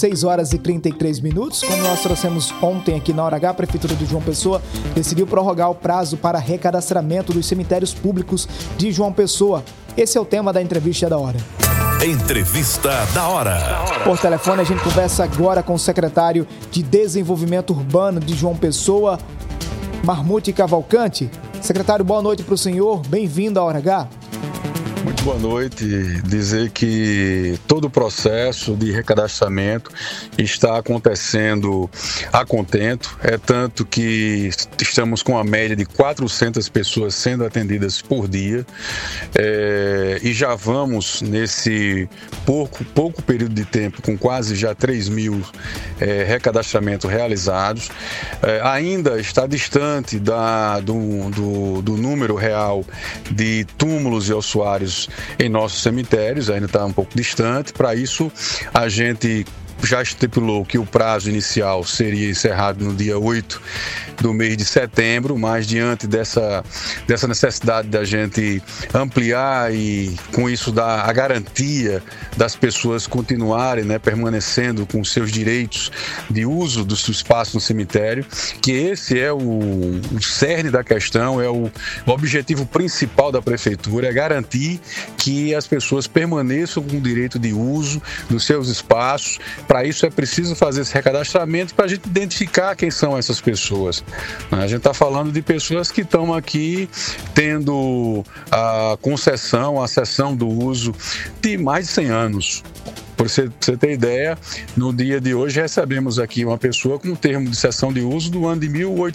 Speaker 2: 6h33, como nós trouxemos ontem aqui na Hora H, a Prefeitura de João Pessoa decidiu prorrogar o prazo para recadastramento dos cemitérios públicos de João Pessoa. Esse é o tema da entrevista da hora.
Speaker 1: Entrevista da hora.
Speaker 2: Por telefone a gente conversa agora com o secretário de Desenvolvimento Urbano de João Pessoa, Marmute Cavalcante. Secretário, boa noite para o senhor, bem-vindo à Hora H.
Speaker 22: Muito boa noite. Dizer que todo o processo de recadastramento está acontecendo a contento. É tanto que estamos com a média de 400 pessoas sendo atendidas por dia. E já vamos nesse pouco período de tempo com quase já 3 mil recadastramentos realizados. Ainda está distante do número real de túmulos e ossuários em nossos cemitérios, ainda está um pouco distante. Para isso, a gente já estipulou que o prazo inicial seria encerrado no dia 8 do mês de setembro, mas diante dessa necessidade da gente ampliar e com isso dar a garantia das pessoas continuarem, permanecendo com seus direitos de uso do seu espaço no cemitério, que esse é o cerne da questão, é o objetivo principal da Prefeitura, é garantir que as pessoas permaneçam com o direito de uso dos seus espaços, para isso é preciso fazer esse recadastramento para a gente identificar quem são essas pessoas. A gente está falando de pessoas que estão aqui tendo a concessão, a cessão do uso de mais de 100 anos. Por você ter ideia, no dia de hoje recebemos aqui uma pessoa com um termo de cessão de uso do ano de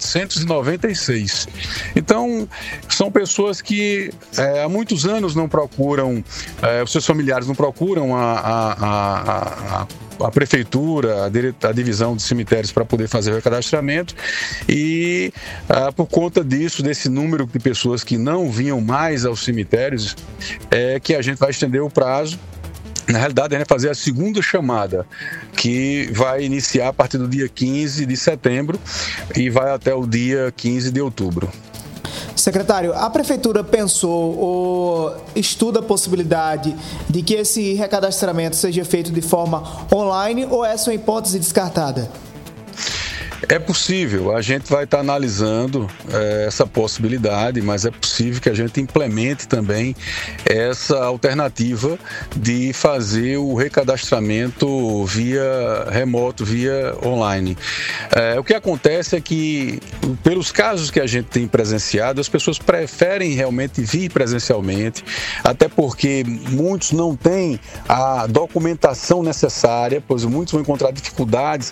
Speaker 22: 1896. Então, são pessoas que há muitos anos não procuram, os seus familiares não procuram a prefeitura, a divisão de cemitérios para poder fazer o recadastramento e por conta disso, desse número de pessoas que não vinham mais aos cemitérios, é que a gente vai estender o prazo. Na realidade, a gente vai fazer a segunda chamada, que vai iniciar a partir do dia 15 de setembro e vai até o dia 15 de outubro.
Speaker 2: Secretário, a Prefeitura pensou ou estuda a possibilidade de que esse recadastramento seja feito de forma online ou essa é uma hipótese descartada?
Speaker 22: É possível, a gente vai estar analisando essa possibilidade, mas é possível que a gente implemente também essa alternativa de fazer o recadastramento via remoto, via online. O que acontece é que, pelos casos que a gente tem presenciado, as pessoas preferem realmente vir presencialmente, até porque muitos não têm a documentação necessária, pois muitos vão encontrar dificuldades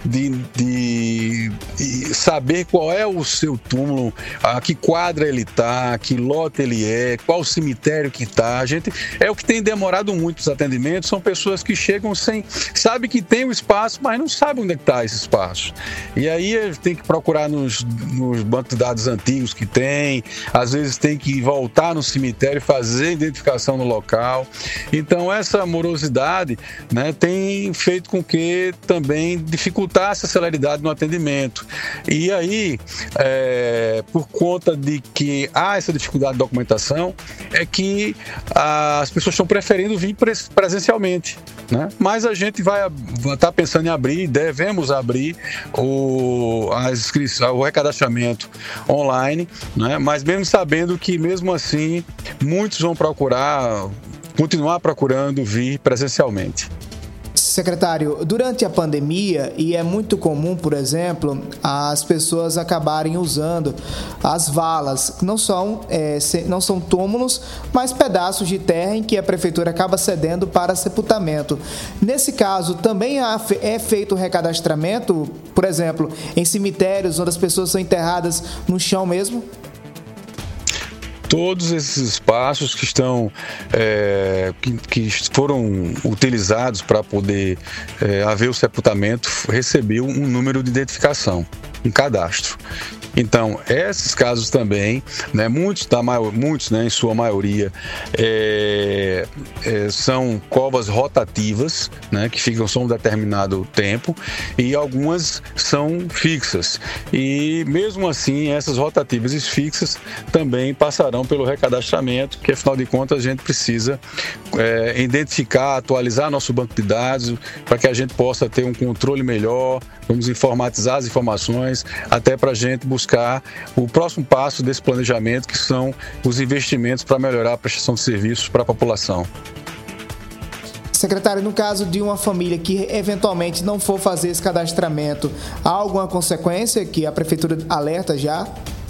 Speaker 22: de saber qual é o seu túmulo, a que quadra ele está, que lote ele é, qual cemitério que está. É o que tem demorado muito os atendimentos, são pessoas que chegam sabe que tem o espaço, mas não sabem onde está esse espaço. E aí tem que procurar nos bancos de dados antigos que tem, às vezes tem que voltar no cemitério, fazer identificação no local. Então essa morosidade, né, tem feito com que também dificultasse a celeridade no atendimento. E aí, por conta de que há essa dificuldade de documentação, é que as pessoas estão preferindo vir presencialmente, né? Mas a gente vai estar pensando em abrir, devemos abrir o recadastramento online, né? Mas mesmo sabendo que, mesmo assim, muitos vão continuar procurando vir presencialmente.
Speaker 2: Secretário, durante a pandemia, e é muito comum, por exemplo, as pessoas acabarem usando as valas, que não são túmulos, mas pedaços de terra em que a prefeitura acaba cedendo para sepultamento. Nesse caso, também é feito o recadastramento, por exemplo, em cemitérios onde as pessoas são enterradas no chão mesmo?
Speaker 22: Todos esses espaços que estão que foram utilizados para poder haver o sepultamento recebeu um número de identificação, um cadastro. Então, esses casos também, né, muitos, né, em sua maioria, são covas rotativas, né, que ficam só um determinado tempo, e algumas são fixas. E, mesmo assim, essas rotativas e fixas também passarão pelo recadastramento, que, afinal de contas, a gente precisa identificar, atualizar nosso banco de dados, para que a gente possa ter um controle melhor. Vamos informatizar as informações, até para a gente buscar o próximo passo desse planejamento, que são os investimentos para melhorar a prestação de serviços para a população.
Speaker 2: Secretário, no caso de uma família que eventualmente não for fazer esse cadastramento, há alguma consequência que a prefeitura alerta já?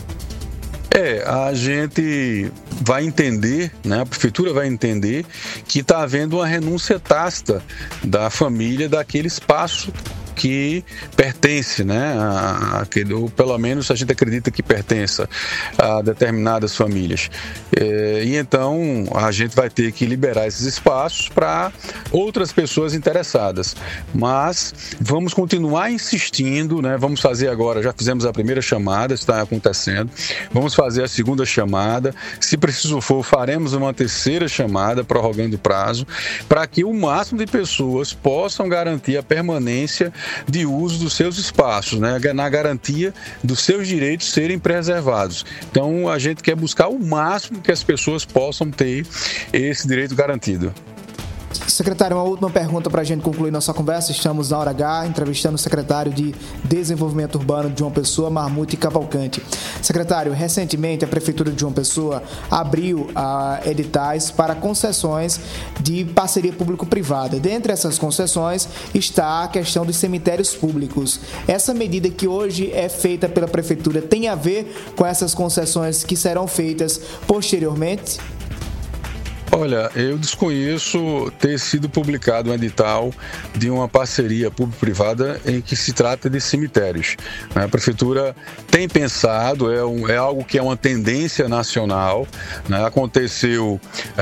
Speaker 22: A gente vai entender, né, a prefeitura vai entender que está havendo uma renúncia tácita da família daquele espaço que pertence, né, ou pelo menos a gente acredita que pertença a determinadas famílias. E então a gente vai ter que liberar esses espaços para outras pessoas interessadas. Mas vamos continuar insistindo, né, vamos fazer agora, já fizemos a primeira chamada, está acontecendo, vamos fazer a segunda chamada, se preciso for, faremos uma terceira chamada, prorrogando o prazo, para que o máximo de pessoas possam garantir a permanência de uso dos seus espaços, né, na garantia dos seus direitos serem preservados. Então, a gente quer buscar o máximo que as pessoas possam ter esse direito garantido.
Speaker 2: Secretário, uma última pergunta para a gente concluir nossa conversa. Estamos na Hora H, entrevistando o secretário de Desenvolvimento Urbano de João Pessoa, Marmute Cavalcante. Secretário, recentemente a Prefeitura de João Pessoa abriu editais para concessões de parceria público-privada. Dentre essas concessões está a questão dos cemitérios públicos. Essa medida que hoje é feita pela Prefeitura tem a ver com essas concessões que serão feitas posteriormente?
Speaker 22: Olha, eu desconheço ter sido publicado um edital de uma parceria público-privada em que se trata de cemitérios. A Prefeitura tem pensado, é algo que é uma tendência nacional, né? Aconteceu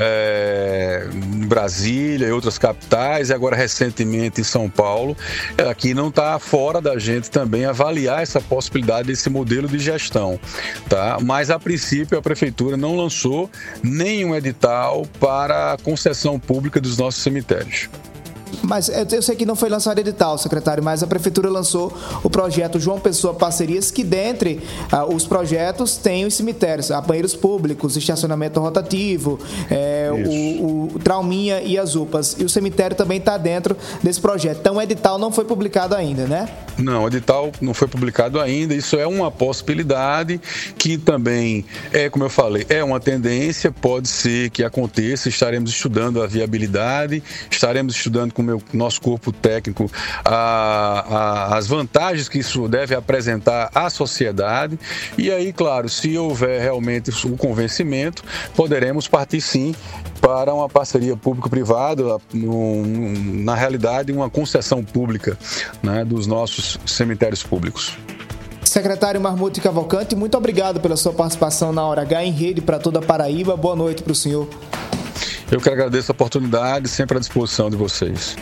Speaker 22: em Brasília e outras capitais, e agora recentemente em São Paulo. Aqui não está fora da gente também avaliar essa possibilidade desse modelo de gestão, tá? Mas a princípio a Prefeitura não lançou nenhum edital para a concessão pública dos nossos cemitérios.
Speaker 2: Mas eu sei que não foi lançado edital, secretário, mas a Prefeitura lançou o projeto João Pessoa Parcerias, que dentre os projetos tem os cemitérios, banheiros públicos, estacionamento rotativo, o Trauminha e as UPAs. E o cemitério também está dentro desse projeto. Então o edital não foi publicado ainda, né?
Speaker 22: Não, o edital não foi publicado ainda. Isso é uma possibilidade que também como eu falei, é uma tendência, pode ser que aconteça. Estaremos estudando a viabilidade, estaremos estudando com o nosso corpo técnico as vantagens que isso deve apresentar à sociedade. E aí, claro, se houver realmente o convencimento, poderemos partir sim para uma parceria público-privada, na realidade uma concessão pública, né, dos nossos cemitérios públicos.
Speaker 2: Secretário Marmute Cavalcante, muito obrigado pela sua participação na Hora H em rede para toda a Paraíba. Boa noite para o senhor.
Speaker 22: Eu que agradeço a oportunidade, sempre à disposição de vocês.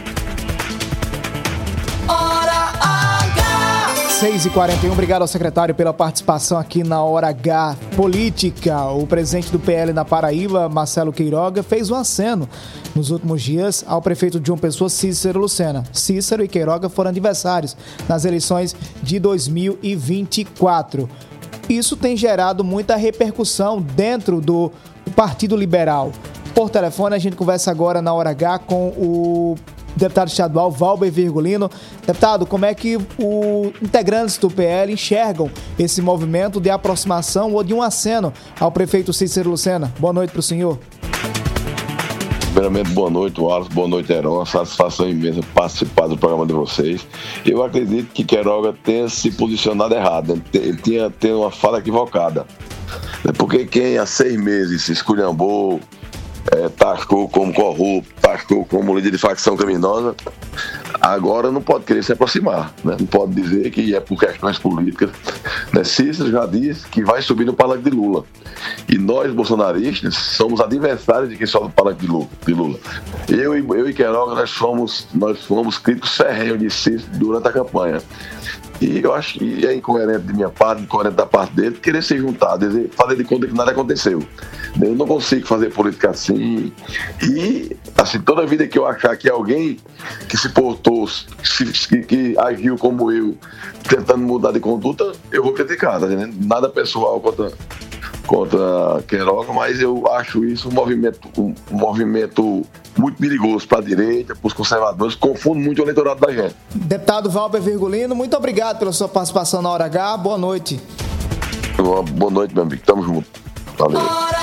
Speaker 2: 6h41, obrigado ao secretário pela participação aqui na Hora H Política. O presidente do PL na Paraíba, Marcelo Queiroga, fez um aceno nos últimos dias ao prefeito de João Pessoa, Cícero Lucena. Cícero e Queiroga foram adversários nas eleições de 2024. Isso tem gerado muita repercussão dentro do Partido Liberal. Por telefone, a gente conversa agora na Hora H com o deputado estadual Valber Virgulino. Deputado, como é que os integrantes do PL enxergam esse movimento de aproximação ou de um aceno ao prefeito Cícero Lucena? Boa noite para o senhor.
Speaker 4: Primeiramente, boa noite, Wallace, boa noite, Heron. Uma satisfação imensa participar do programa de vocês. Eu acredito que Queiroga tenha se posicionado errado, ele tinha uma fala equivocada. Porque quem há 6 meses se esculhambou, taxou como corrupto, taxou como líder de facção criminosa, agora não pode querer se aproximar, né? Não pode dizer que é por questões políticas, né? Cícero já disse que vai subir no palanque de Lula, e nós bolsonaristas somos adversários de quem sobe no palanque de Lula. Eu e Queiroga, nós fomos críticos ferrenhos de Cícero durante a campanha. E eu acho que é incoerente de minha parte, incoerente da parte dele, querer se juntar, fazer de conta que nada aconteceu. Eu não consigo fazer política assim. E, assim, toda vida que eu achar que alguém que se portou, que agiu como eu, tentando mudar de conduta, eu vou criticar, tá entendendo? Nada pessoal contra Queiroga, mas eu acho isso um movimento muito perigoso para a direita, para os conservadores, confunde muito o eleitorado da gente.
Speaker 2: Deputado Valber Virgulino, muito obrigado pela sua participação na Hora H, boa noite.
Speaker 4: Boa noite, meu amigo, tamo junto. Valeu.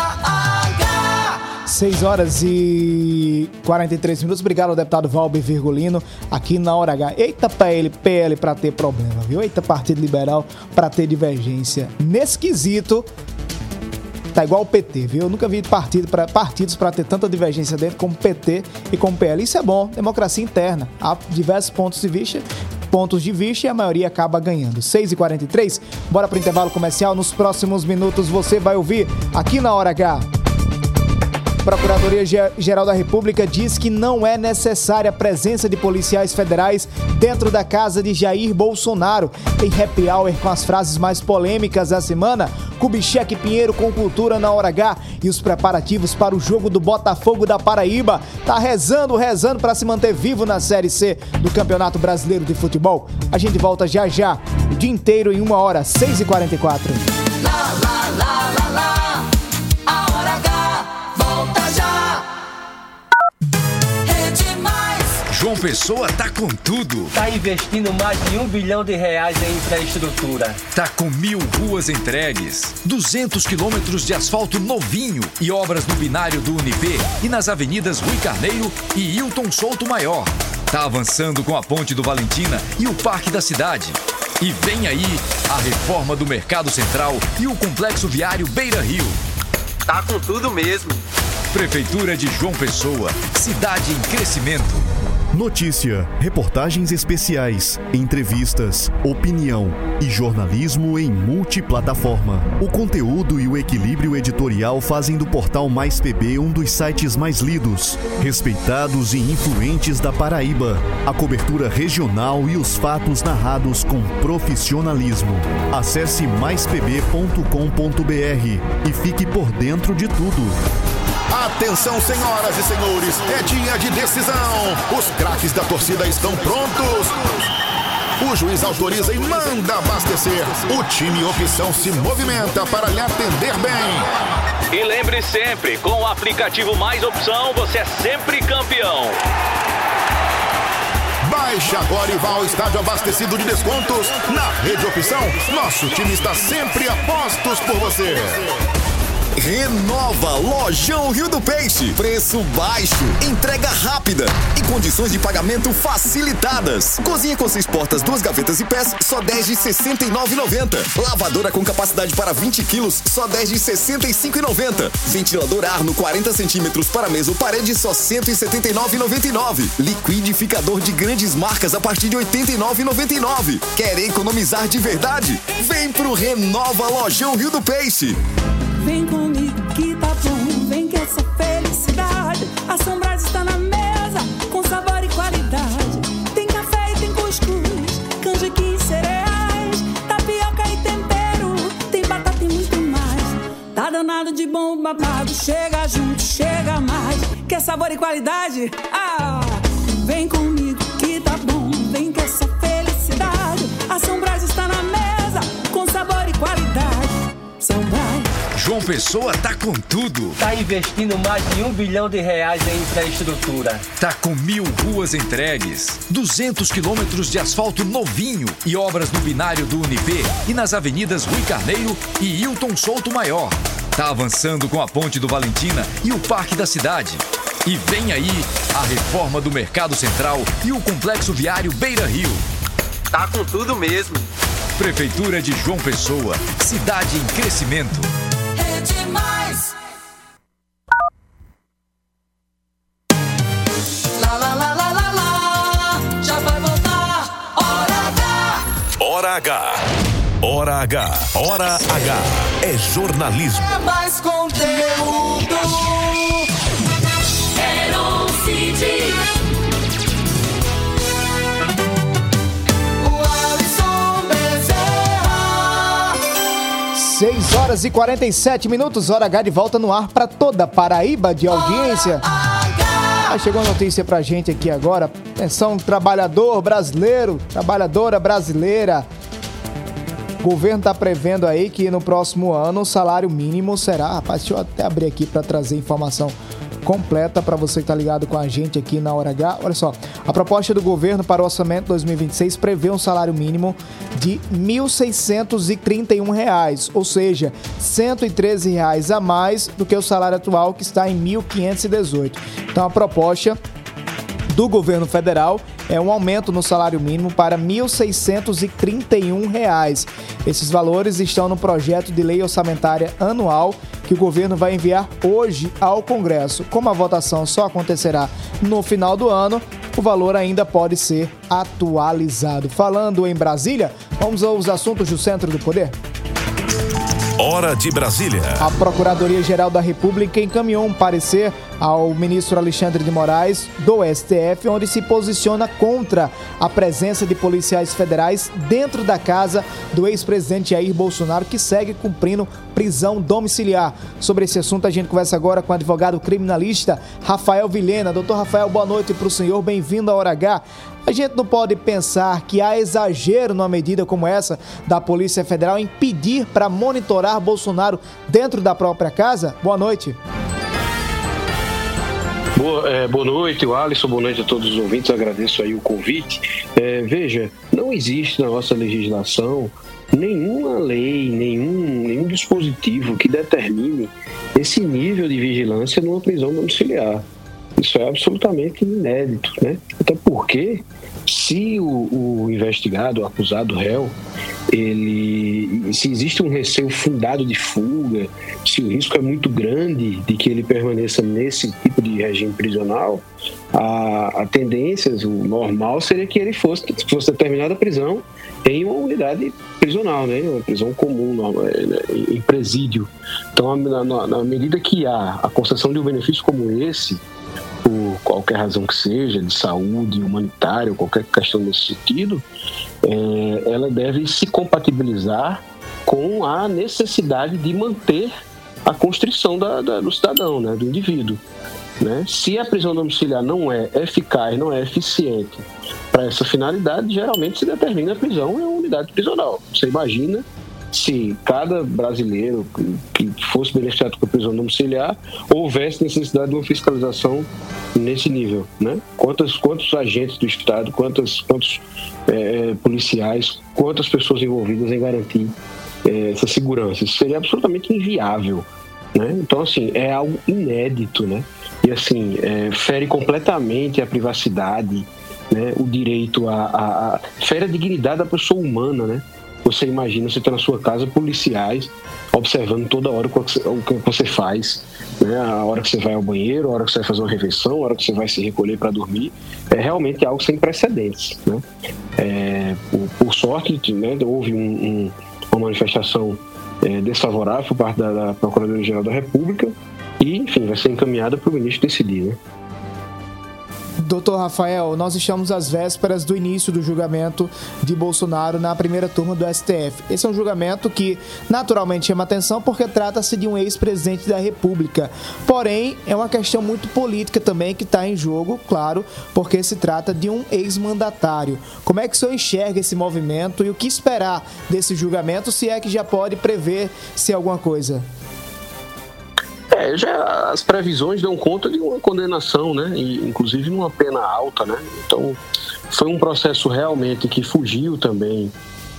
Speaker 2: 6h43, obrigado ao deputado Valber Virgulino aqui na Hora H. Eita PL para ter problema, viu? Eita Partido Liberal para ter divergência. Nesse quesito, tá igual o PT, viu? Eu nunca vi partidos para ter tanta divergência dentro como PT e como PL. Isso é bom, democracia interna. Há diversos pontos de vista e a maioria acaba ganhando. 6h43, bora pro intervalo comercial. Nos próximos minutos você vai ouvir aqui na Hora H. Procuradoria-Geral da República diz que não é necessária a presença de policiais federais dentro da casa de Jair Bolsonaro. Tem happy hour com as frases mais polêmicas da semana. Kubitschek Pinheiro com cultura na Hora H e os preparativos para o jogo do Botafogo da Paraíba. Tá rezando para se manter vivo na Série C do Campeonato Brasileiro de Futebol. A gente volta já, o dia inteiro em 1 hora, 6h44.
Speaker 3: A Hora H volta já. Rede
Speaker 14: João Pessoa tá com tudo.
Speaker 15: Tá investindo mais de R$1 bilhão em infraestrutura.
Speaker 14: Tá com 1.000 ruas entregues, 200 quilômetros de asfalto novinho e obras no binário do Unip e nas avenidas Rui Carneiro e Hilton Souto Maior. Tá avançando com a Ponte do Valentina e o Parque da Cidade. E vem aí a reforma do Mercado Central e o Complexo Viário Beira Rio.
Speaker 15: Tá com tudo mesmo.
Speaker 14: Prefeitura de João Pessoa, cidade em crescimento.
Speaker 1: Notícia, reportagens especiais, entrevistas, opinião e jornalismo em multiplataforma. O conteúdo e o equilíbrio editorial fazem do portal Mais PB um dos sites mais lidos, respeitados e influentes da Paraíba. A cobertura regional e os fatos narrados com profissionalismo. Acesse maispb.com.br e fique por dentro de tudo.
Speaker 18: Atenção, senhoras e senhores, é dia de decisão. Os craques da torcida estão prontos. O juiz autoriza e manda abastecer. O time Opção se movimenta para lhe atender bem.
Speaker 19: E lembre sempre, com o aplicativo Mais Opção, você é sempre campeão.
Speaker 18: Baixe agora e vá ao estádio abastecido de descontos. Na Rede Opção, nosso time está sempre a postos por você.
Speaker 20: Renova Lojão Rio do Peixe. Preço baixo, entrega rápida e condições de pagamento facilitadas. Cozinha com 6 portas, 2 gavetas e pés, só 10 de R$ 69,90. Lavadora com capacidade para 20 quilos, só 10 de R$ 65,90. Ventilador Arno 40 centímetros para mesa ou parede, só R$ 179,99. Liquidificador de grandes marcas a partir de R$ 89,99. Quer economizar de verdade? Vem pro Renova Lojão Rio do Peixe.
Speaker 13: Vem comigo que tá bom, vem que essa felicidade, a São Brás está na mesa, com sabor e qualidade. Tem café e tem cuscuz, canjiquinha e cereais, tapioca e tempero, tem batata e muito mais. Tá danado de bom babado, chega junto, chega mais. Quer sabor e qualidade? Ah, vem comigo que tá bom, vem que essa felicidade, a São Brás está na mesa, com sabor e qualidade. São Brás.
Speaker 14: João Pessoa tá com tudo.
Speaker 15: Tá investindo mais de R$1 bilhão em infraestrutura.
Speaker 14: Tá com 1.000 ruas entregues, 200 quilômetros de asfalto novinho e obras no binário do Unip e nas avenidas Rui Carneiro e Hilton Souto Maior. Tá avançando com a Ponte do Valentina e o Parque da Cidade. E vem aí a reforma do Mercado Central e o Complexo Viário Beira Rio.
Speaker 15: Tá com tudo mesmo.
Speaker 14: Prefeitura de João Pessoa, cidade em crescimento.
Speaker 3: É demais. Lá, lá, lá, lá, lá, lá. Já vai voltar. Hora H.
Speaker 1: Hora H. Hora H. Hora H. É jornalismo.
Speaker 3: É mais conteúdo. Heron City.
Speaker 2: 6 horas e 47 minutos, Hora H de volta no ar para toda a Paraíba de audiência. Chegou a notícia pra gente aqui agora. Atenção, trabalhador brasileiro, trabalhadora brasileira. O governo tá prevendo aí que no próximo ano o salário mínimo será... Rapaz, deixa eu até abrir aqui para trazer informação completa para você que tá ligado com a gente aqui na Hora H. Olha só, a proposta do governo para o orçamento 2026 prevê um salário mínimo de R$ 1.631, ou seja, R$ 113 a mais do que o salário atual, que está em R$ 1.518. Então a proposta do governo federal é um aumento no salário mínimo para R$ 1.631. Esses valores estão no projeto de lei orçamentária anual que o governo vai enviar hoje ao Congresso. Como a votação só acontecerá no final do ano, o valor ainda pode ser atualizado. Falando em Brasília, vamos aos assuntos do Centro do Poder.
Speaker 1: Hora de Brasília.
Speaker 2: A Procuradoria-Geral da República encaminhou um parecer ao ministro Alexandre de Moraes, do STF, onde se posiciona contra a presença de policiais federais dentro da casa do ex-presidente Jair Bolsonaro, que segue cumprindo prisão domiciliar. Sobre esse assunto, a gente conversa agora com o advogado criminalista Rafael Vilhena. Doutor Rafael, boa noite para o senhor, bem-vindo à Hora H. A gente não pode pensar que há exagero numa medida como essa da Polícia Federal em pedir para monitorar Bolsonaro dentro da própria casa? Boa noite.
Speaker 5: Boa noite, Alisson, boa noite a todos os ouvintes, agradeço aí o convite. Veja, não existe na nossa legislação nenhuma lei, nenhum dispositivo que determine esse nível de vigilância numa prisão domiciliar. Isso é absolutamente inédito, né? Até porque, se o investigado, o acusado, o réu, se existe um receio fundado de fuga, se o risco é muito grande de que ele permaneça nesse tipo de regime prisional, a tendência, o normal seria que ele fosse determinada a prisão em uma unidade prisional, né? Uma prisão comum, em presídio. Então, na medida que há a concessão de um benefício como esse, por qualquer razão que seja, de saúde, humanitária, ou qualquer questão nesse sentido, ela deve se compatibilizar com a necessidade de manter a constrição do cidadão, né, do indivíduo. Né? Se a prisão domiciliar não é eficaz, não é eficiente para essa finalidade, geralmente se determina a prisão em uma unidade prisional. Você imagina se cada brasileiro que fosse beneficiado com a prisão domiciliar houvesse necessidade de uma fiscalização nesse nível, né? Quantos agentes do Estado, quantos policiais, quantas pessoas envolvidas em garantir essa segurança? Isso seria absolutamente inviável, né? Então, assim, é algo inédito, né? E, assim, fere completamente a privacidade, né? O direito fere a dignidade da pessoa humana, né? Você imagina, você tem na sua casa policiais observando toda hora o que você faz, né? A hora que você vai ao banheiro, a hora que você vai fazer uma refeição, a hora que você vai se recolher para dormir. É realmente algo sem precedentes, né? Por sorte, né, houve uma manifestação desfavorável por parte da Procuradoria-Geral da República e, enfim, vai ser encaminhada para o ministro decidir, né?
Speaker 2: Doutor Rafael, nós estamos às vésperas do início do julgamento de Bolsonaro na primeira turma do STF. Esse é um julgamento que naturalmente chama atenção porque trata-se de um ex-presidente da República. Porém, é uma questão muito política também que está em jogo, claro, porque se trata de um ex-mandatário. Como é que o senhor enxerga esse movimento e o que esperar desse julgamento, se é que já pode prever-se alguma coisa?
Speaker 5: Já as previsões dão conta de uma condenação, né? E, inclusive numa pena alta, né? Então, foi um processo realmente que fugiu também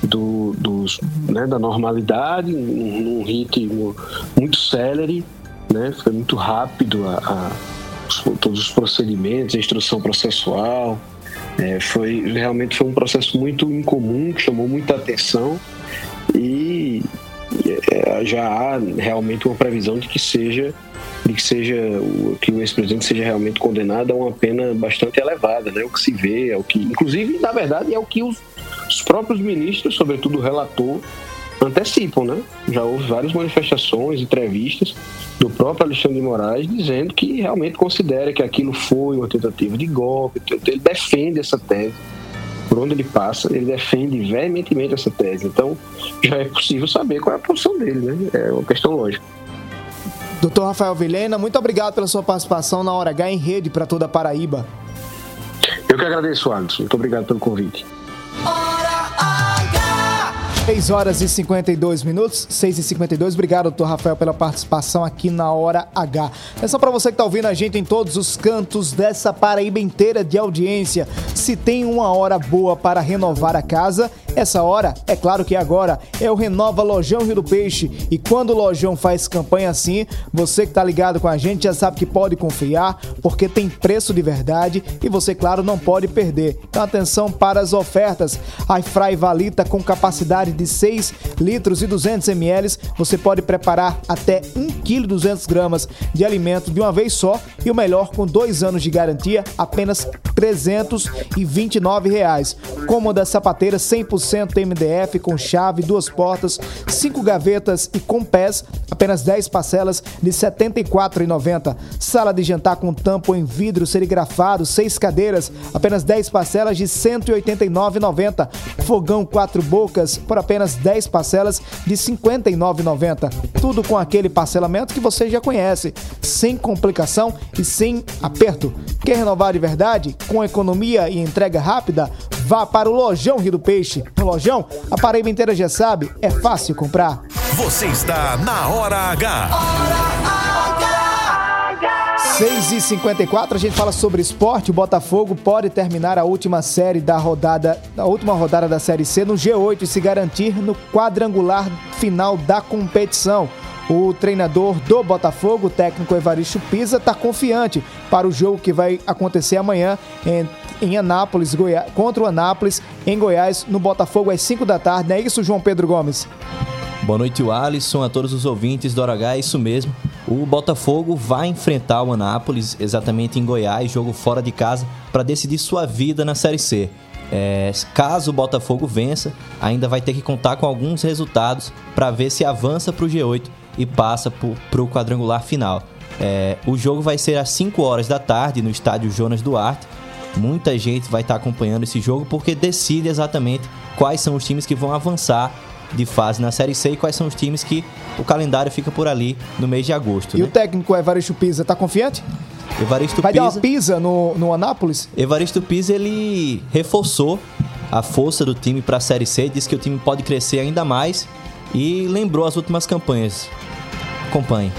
Speaker 5: da normalidade, num ritmo muito célere, né? Foi muito rápido todos os procedimentos, a instrução processual. Realmente foi um processo muito incomum, que chamou muita atenção e já há realmente uma previsão de que o ex-presidente seja realmente condenado a uma pena bastante elevada, né? O que se vê, inclusive, na verdade, é o que os próprios ministros, sobretudo o relator, antecipam, né? Já houve várias manifestações, entrevistas do próprio Alexandre de Moraes dizendo que realmente considera que aquilo foi uma tentativa de golpe. Ele defende essa tese. Por onde ele passa, ele defende veementemente essa tese. Então, já é possível saber qual é a posição dele, né? É uma questão lógica.
Speaker 2: Doutor Rafael Vilhena, muito obrigado pela sua participação na Hora H em rede para toda a Paraíba.
Speaker 5: Eu que agradeço, Alisson. Muito obrigado pelo convite.
Speaker 2: 6 horas e 52 minutos, 6h52. Obrigado, doutor Rafael, pela participação aqui na Hora H. Atenção para você que está ouvindo a gente em todos os cantos dessa Paraíba inteira de audiência. Se tem uma hora boa para renovar a casa, essa hora, é claro que agora, é o Renova Lojão Rio do Peixe. E quando o Lojão faz campanha assim, você que está ligado com a gente já sabe que pode confiar, porque tem preço de verdade e você, claro, não pode perder. Então, atenção para as ofertas. A Fry Valita com capacidade de 6 litros e 200 ml, você pode preparar até 1,2 kg de alimento de uma vez só e o melhor, com 2 anos de garantia, apenas R$ 329. Cômoda sapateira 100% MDF com chave, 2 portas, 5 gavetas e com pés, apenas 10 parcelas de R$ 74,90. Sala de jantar com tampo em vidro serigrafado, 6 cadeiras, apenas 10 parcelas de R$ 189,90. Fogão 4 bocas por apenas 10 parcelas de R$ 59,90. Tudo com aquele parcelamento que você já conhece, sem complicação e sem aperto. Quer renovar de verdade? Com economia e entrega rápida? Vá para o Lojão Rio do Peixe. No Lojão, a Paraíba inteira já sabe, é fácil comprar.
Speaker 1: Você está na Hora H.
Speaker 2: 6h54, a gente fala sobre esporte. O Botafogo pode terminar a última rodada da Série C no G8 e se garantir no quadrangular final da competição. O treinador do Botafogo, o técnico Evaristo Pisa, está confiante para o jogo que vai acontecer amanhã em Anápolis, contra o Anápolis, em Goiás, no Botafogo às 5 da tarde. Não é isso, João Pedro Gomes?
Speaker 6: Boa noite, Alisson, a todos os ouvintes do Hora H, é isso mesmo. O Botafogo vai enfrentar o Anápolis, exatamente em Goiás, jogo fora de casa, para decidir sua vida na Série C. Caso o Botafogo vença, ainda vai ter que contar com alguns resultados para ver se avança para o G8 e passa para o quadrangular final. O jogo vai ser às 5 horas da tarde no estádio Jonas Duarte. Muita gente vai estar acompanhando esse jogo porque decide exatamente quais são os times que vão avançar de fase na Série C e quais são os times que o calendário fica por ali no mês de agosto.
Speaker 2: E o técnico Evaristo Pisa está confiante?
Speaker 6: Vai
Speaker 2: dar uma pisa no Anápolis?
Speaker 6: Evaristo Pisa, ele reforçou a força do time para a Série C, disse que o time pode crescer ainda mais e lembrou as últimas campanhas. Acompanhe.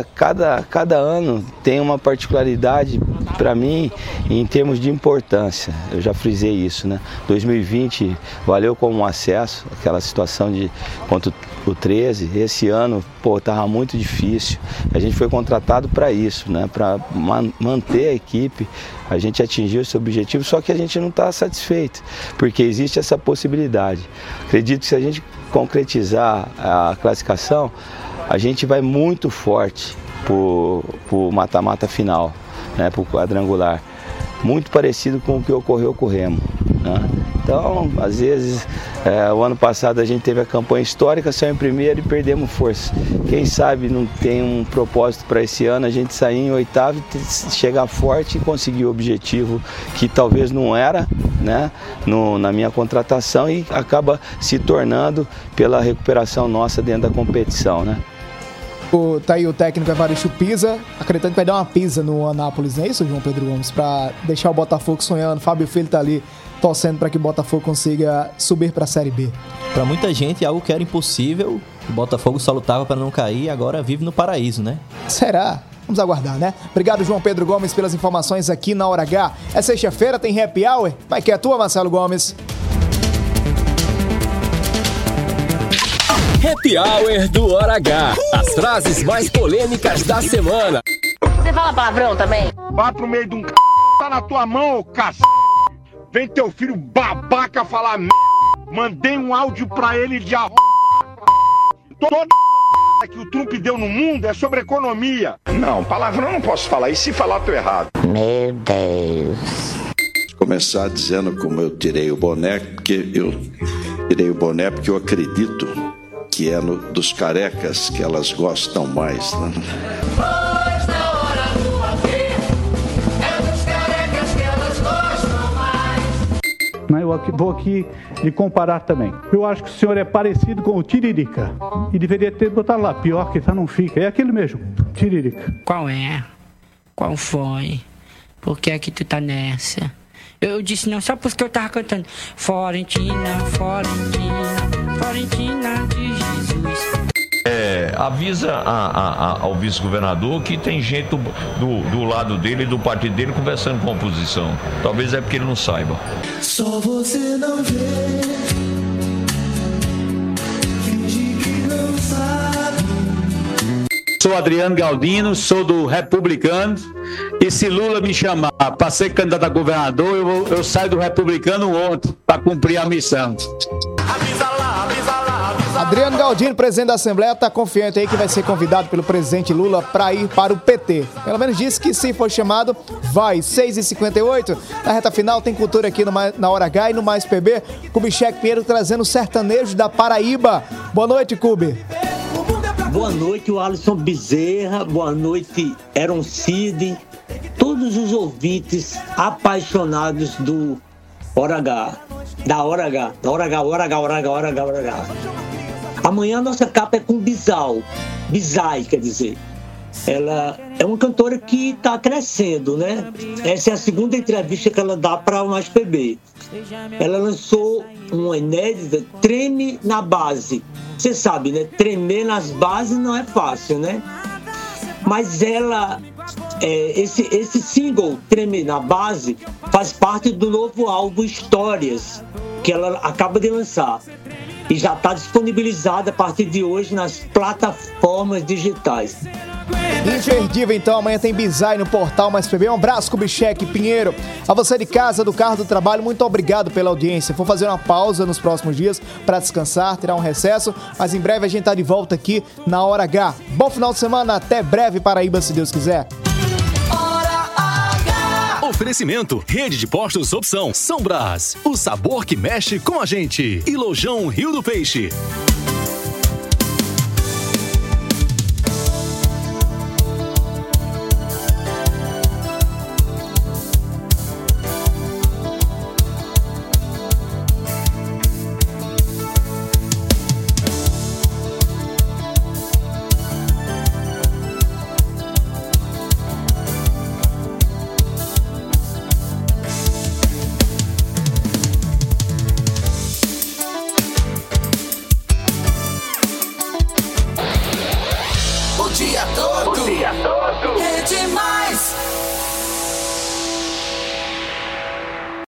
Speaker 7: Cada ano tem uma particularidade para mim em termos de importância. Eu já frisei isso, né? 2020 valeu como um acesso, aquela situação de contra o 13. Esse ano, estava muito difícil. A gente foi contratado para isso, né? Para manter a equipe. A gente atingiu esse objetivo, só que a gente não está satisfeito, porque existe essa possibilidade. Acredito que se a gente concretizar a classificação, a gente vai muito forte pro mata-mata final, né, pro quadrangular. Muito parecido com o que ocorreu com o Remo, né? Então, às vezes, o ano passado a gente teve a campanha histórica, saiu em primeiro e perdemos força. Quem sabe não tem um propósito para esse ano, a gente sair em oitavo, chegar forte e conseguir o objetivo que talvez não era, né, na minha contratação e acaba se tornando pela recuperação nossa dentro da competição, né?
Speaker 2: Tá aí o técnico Evaristo Pisa, acreditando que vai dar uma pisa no Anápolis, não é isso, João Pedro Gomes? Para deixar o Botafogo sonhando. Fábio Filho tá ali torcendo para que o Botafogo consiga subir para a Série B.
Speaker 6: Para muita gente, algo que era impossível, o Botafogo só lutava para não cair e agora vive no paraíso, né?
Speaker 2: Será? Vamos aguardar, né? Obrigado, João Pedro Gomes, pelas informações aqui na Hora H. É sexta-feira, tem Happy Hour. Vai que é tua, Marcelo Gomes.
Speaker 23: Happy Hour do Hora H. As frases mais polêmicas da semana.
Speaker 24: Você fala palavrão também?
Speaker 25: Vá pro meio de um tá na tua mão, ô Vem teu filho babaca falar Mandei um áudio pra ele de Toda que o Trump deu no mundo é sobre economia. Não, palavrão eu não posso falar. E se falar, tô errado.
Speaker 26: Meu Deus.
Speaker 27: Começar dizendo como eu tirei o boné, porque eu acredito que é dos carecas que elas gostam mais, né?
Speaker 3: Pois na hora do haver, é dos carecas que elas gostam mais.
Speaker 28: Eu vou aqui lhe comparar também. Eu acho que o senhor é parecido com o Tiririca. E deveria ter botado lá, pior que tá não fica. É aquele mesmo, Tiririca.
Speaker 29: Qual é? Qual foi? Por que é que tu tá nessa? Eu disse não só porque eu tava cantando Florentina, Florentina, Florentina de Jesus.
Speaker 30: Avisa ao vice-governador que tem gente do lado dele, do partido dele, conversando com a oposição. Talvez é porque ele não saiba.
Speaker 3: Só você não vê, finge que não sabe.
Speaker 31: Sou Adriano Galdino, sou do Republicano, e se Lula me chamar para ser candidato a governador, eu saio do Republicano ontem para cumprir a missão.
Speaker 2: Adriano Galdino, presidente da Assembleia, está confiante aí que vai ser convidado pelo presidente Lula para ir para o PT. Pelo menos disse que se for chamado, vai. 6h58, na reta final tem cultura aqui na Hora H e no Mais PB. Kubitschek Pinheiro trazendo sertanejo da Paraíba. Boa noite, Kubi.
Speaker 32: Boa noite, Alisson Bezerra. Boa noite, Aaron Cid. Todos os ouvintes apaixonados do Hora H. Da Hora H. Da Hora H, Hora H, Hora H, Hora H, Hora H. Amanhã a nossa capa é com Bizai, quer dizer. Ela é uma cantora que está crescendo, né? Essa é a segunda entrevista que ela dá para o Mais PB. Ela lançou uma inédita, Treme na Base. Você sabe, né? Tremer nas bases não é fácil, né? Mas ela esse single, Treme na Base, faz parte do novo álbum Histórias, que ela acaba de lançar. E já está disponibilizada a partir de hoje nas plataformas digitais.
Speaker 2: Imperdível, então, amanhã tem Bizarre no Portal Mais PB. Um abraço, Kubitschek, Pinheiro. A você de casa, do carro, do trabalho, muito obrigado pela audiência. Vou fazer uma pausa nos próximos dias para descansar, tirar um recesso, mas em breve a gente tá de volta aqui na Hora H. Bom final de semana, até breve, Paraíba, se Deus quiser.
Speaker 1: Oferecimento, Rede de Postos Opção, São Brás, o sabor que mexe com a gente. E Lojão Rio do Peixe.
Speaker 3: O dia todo.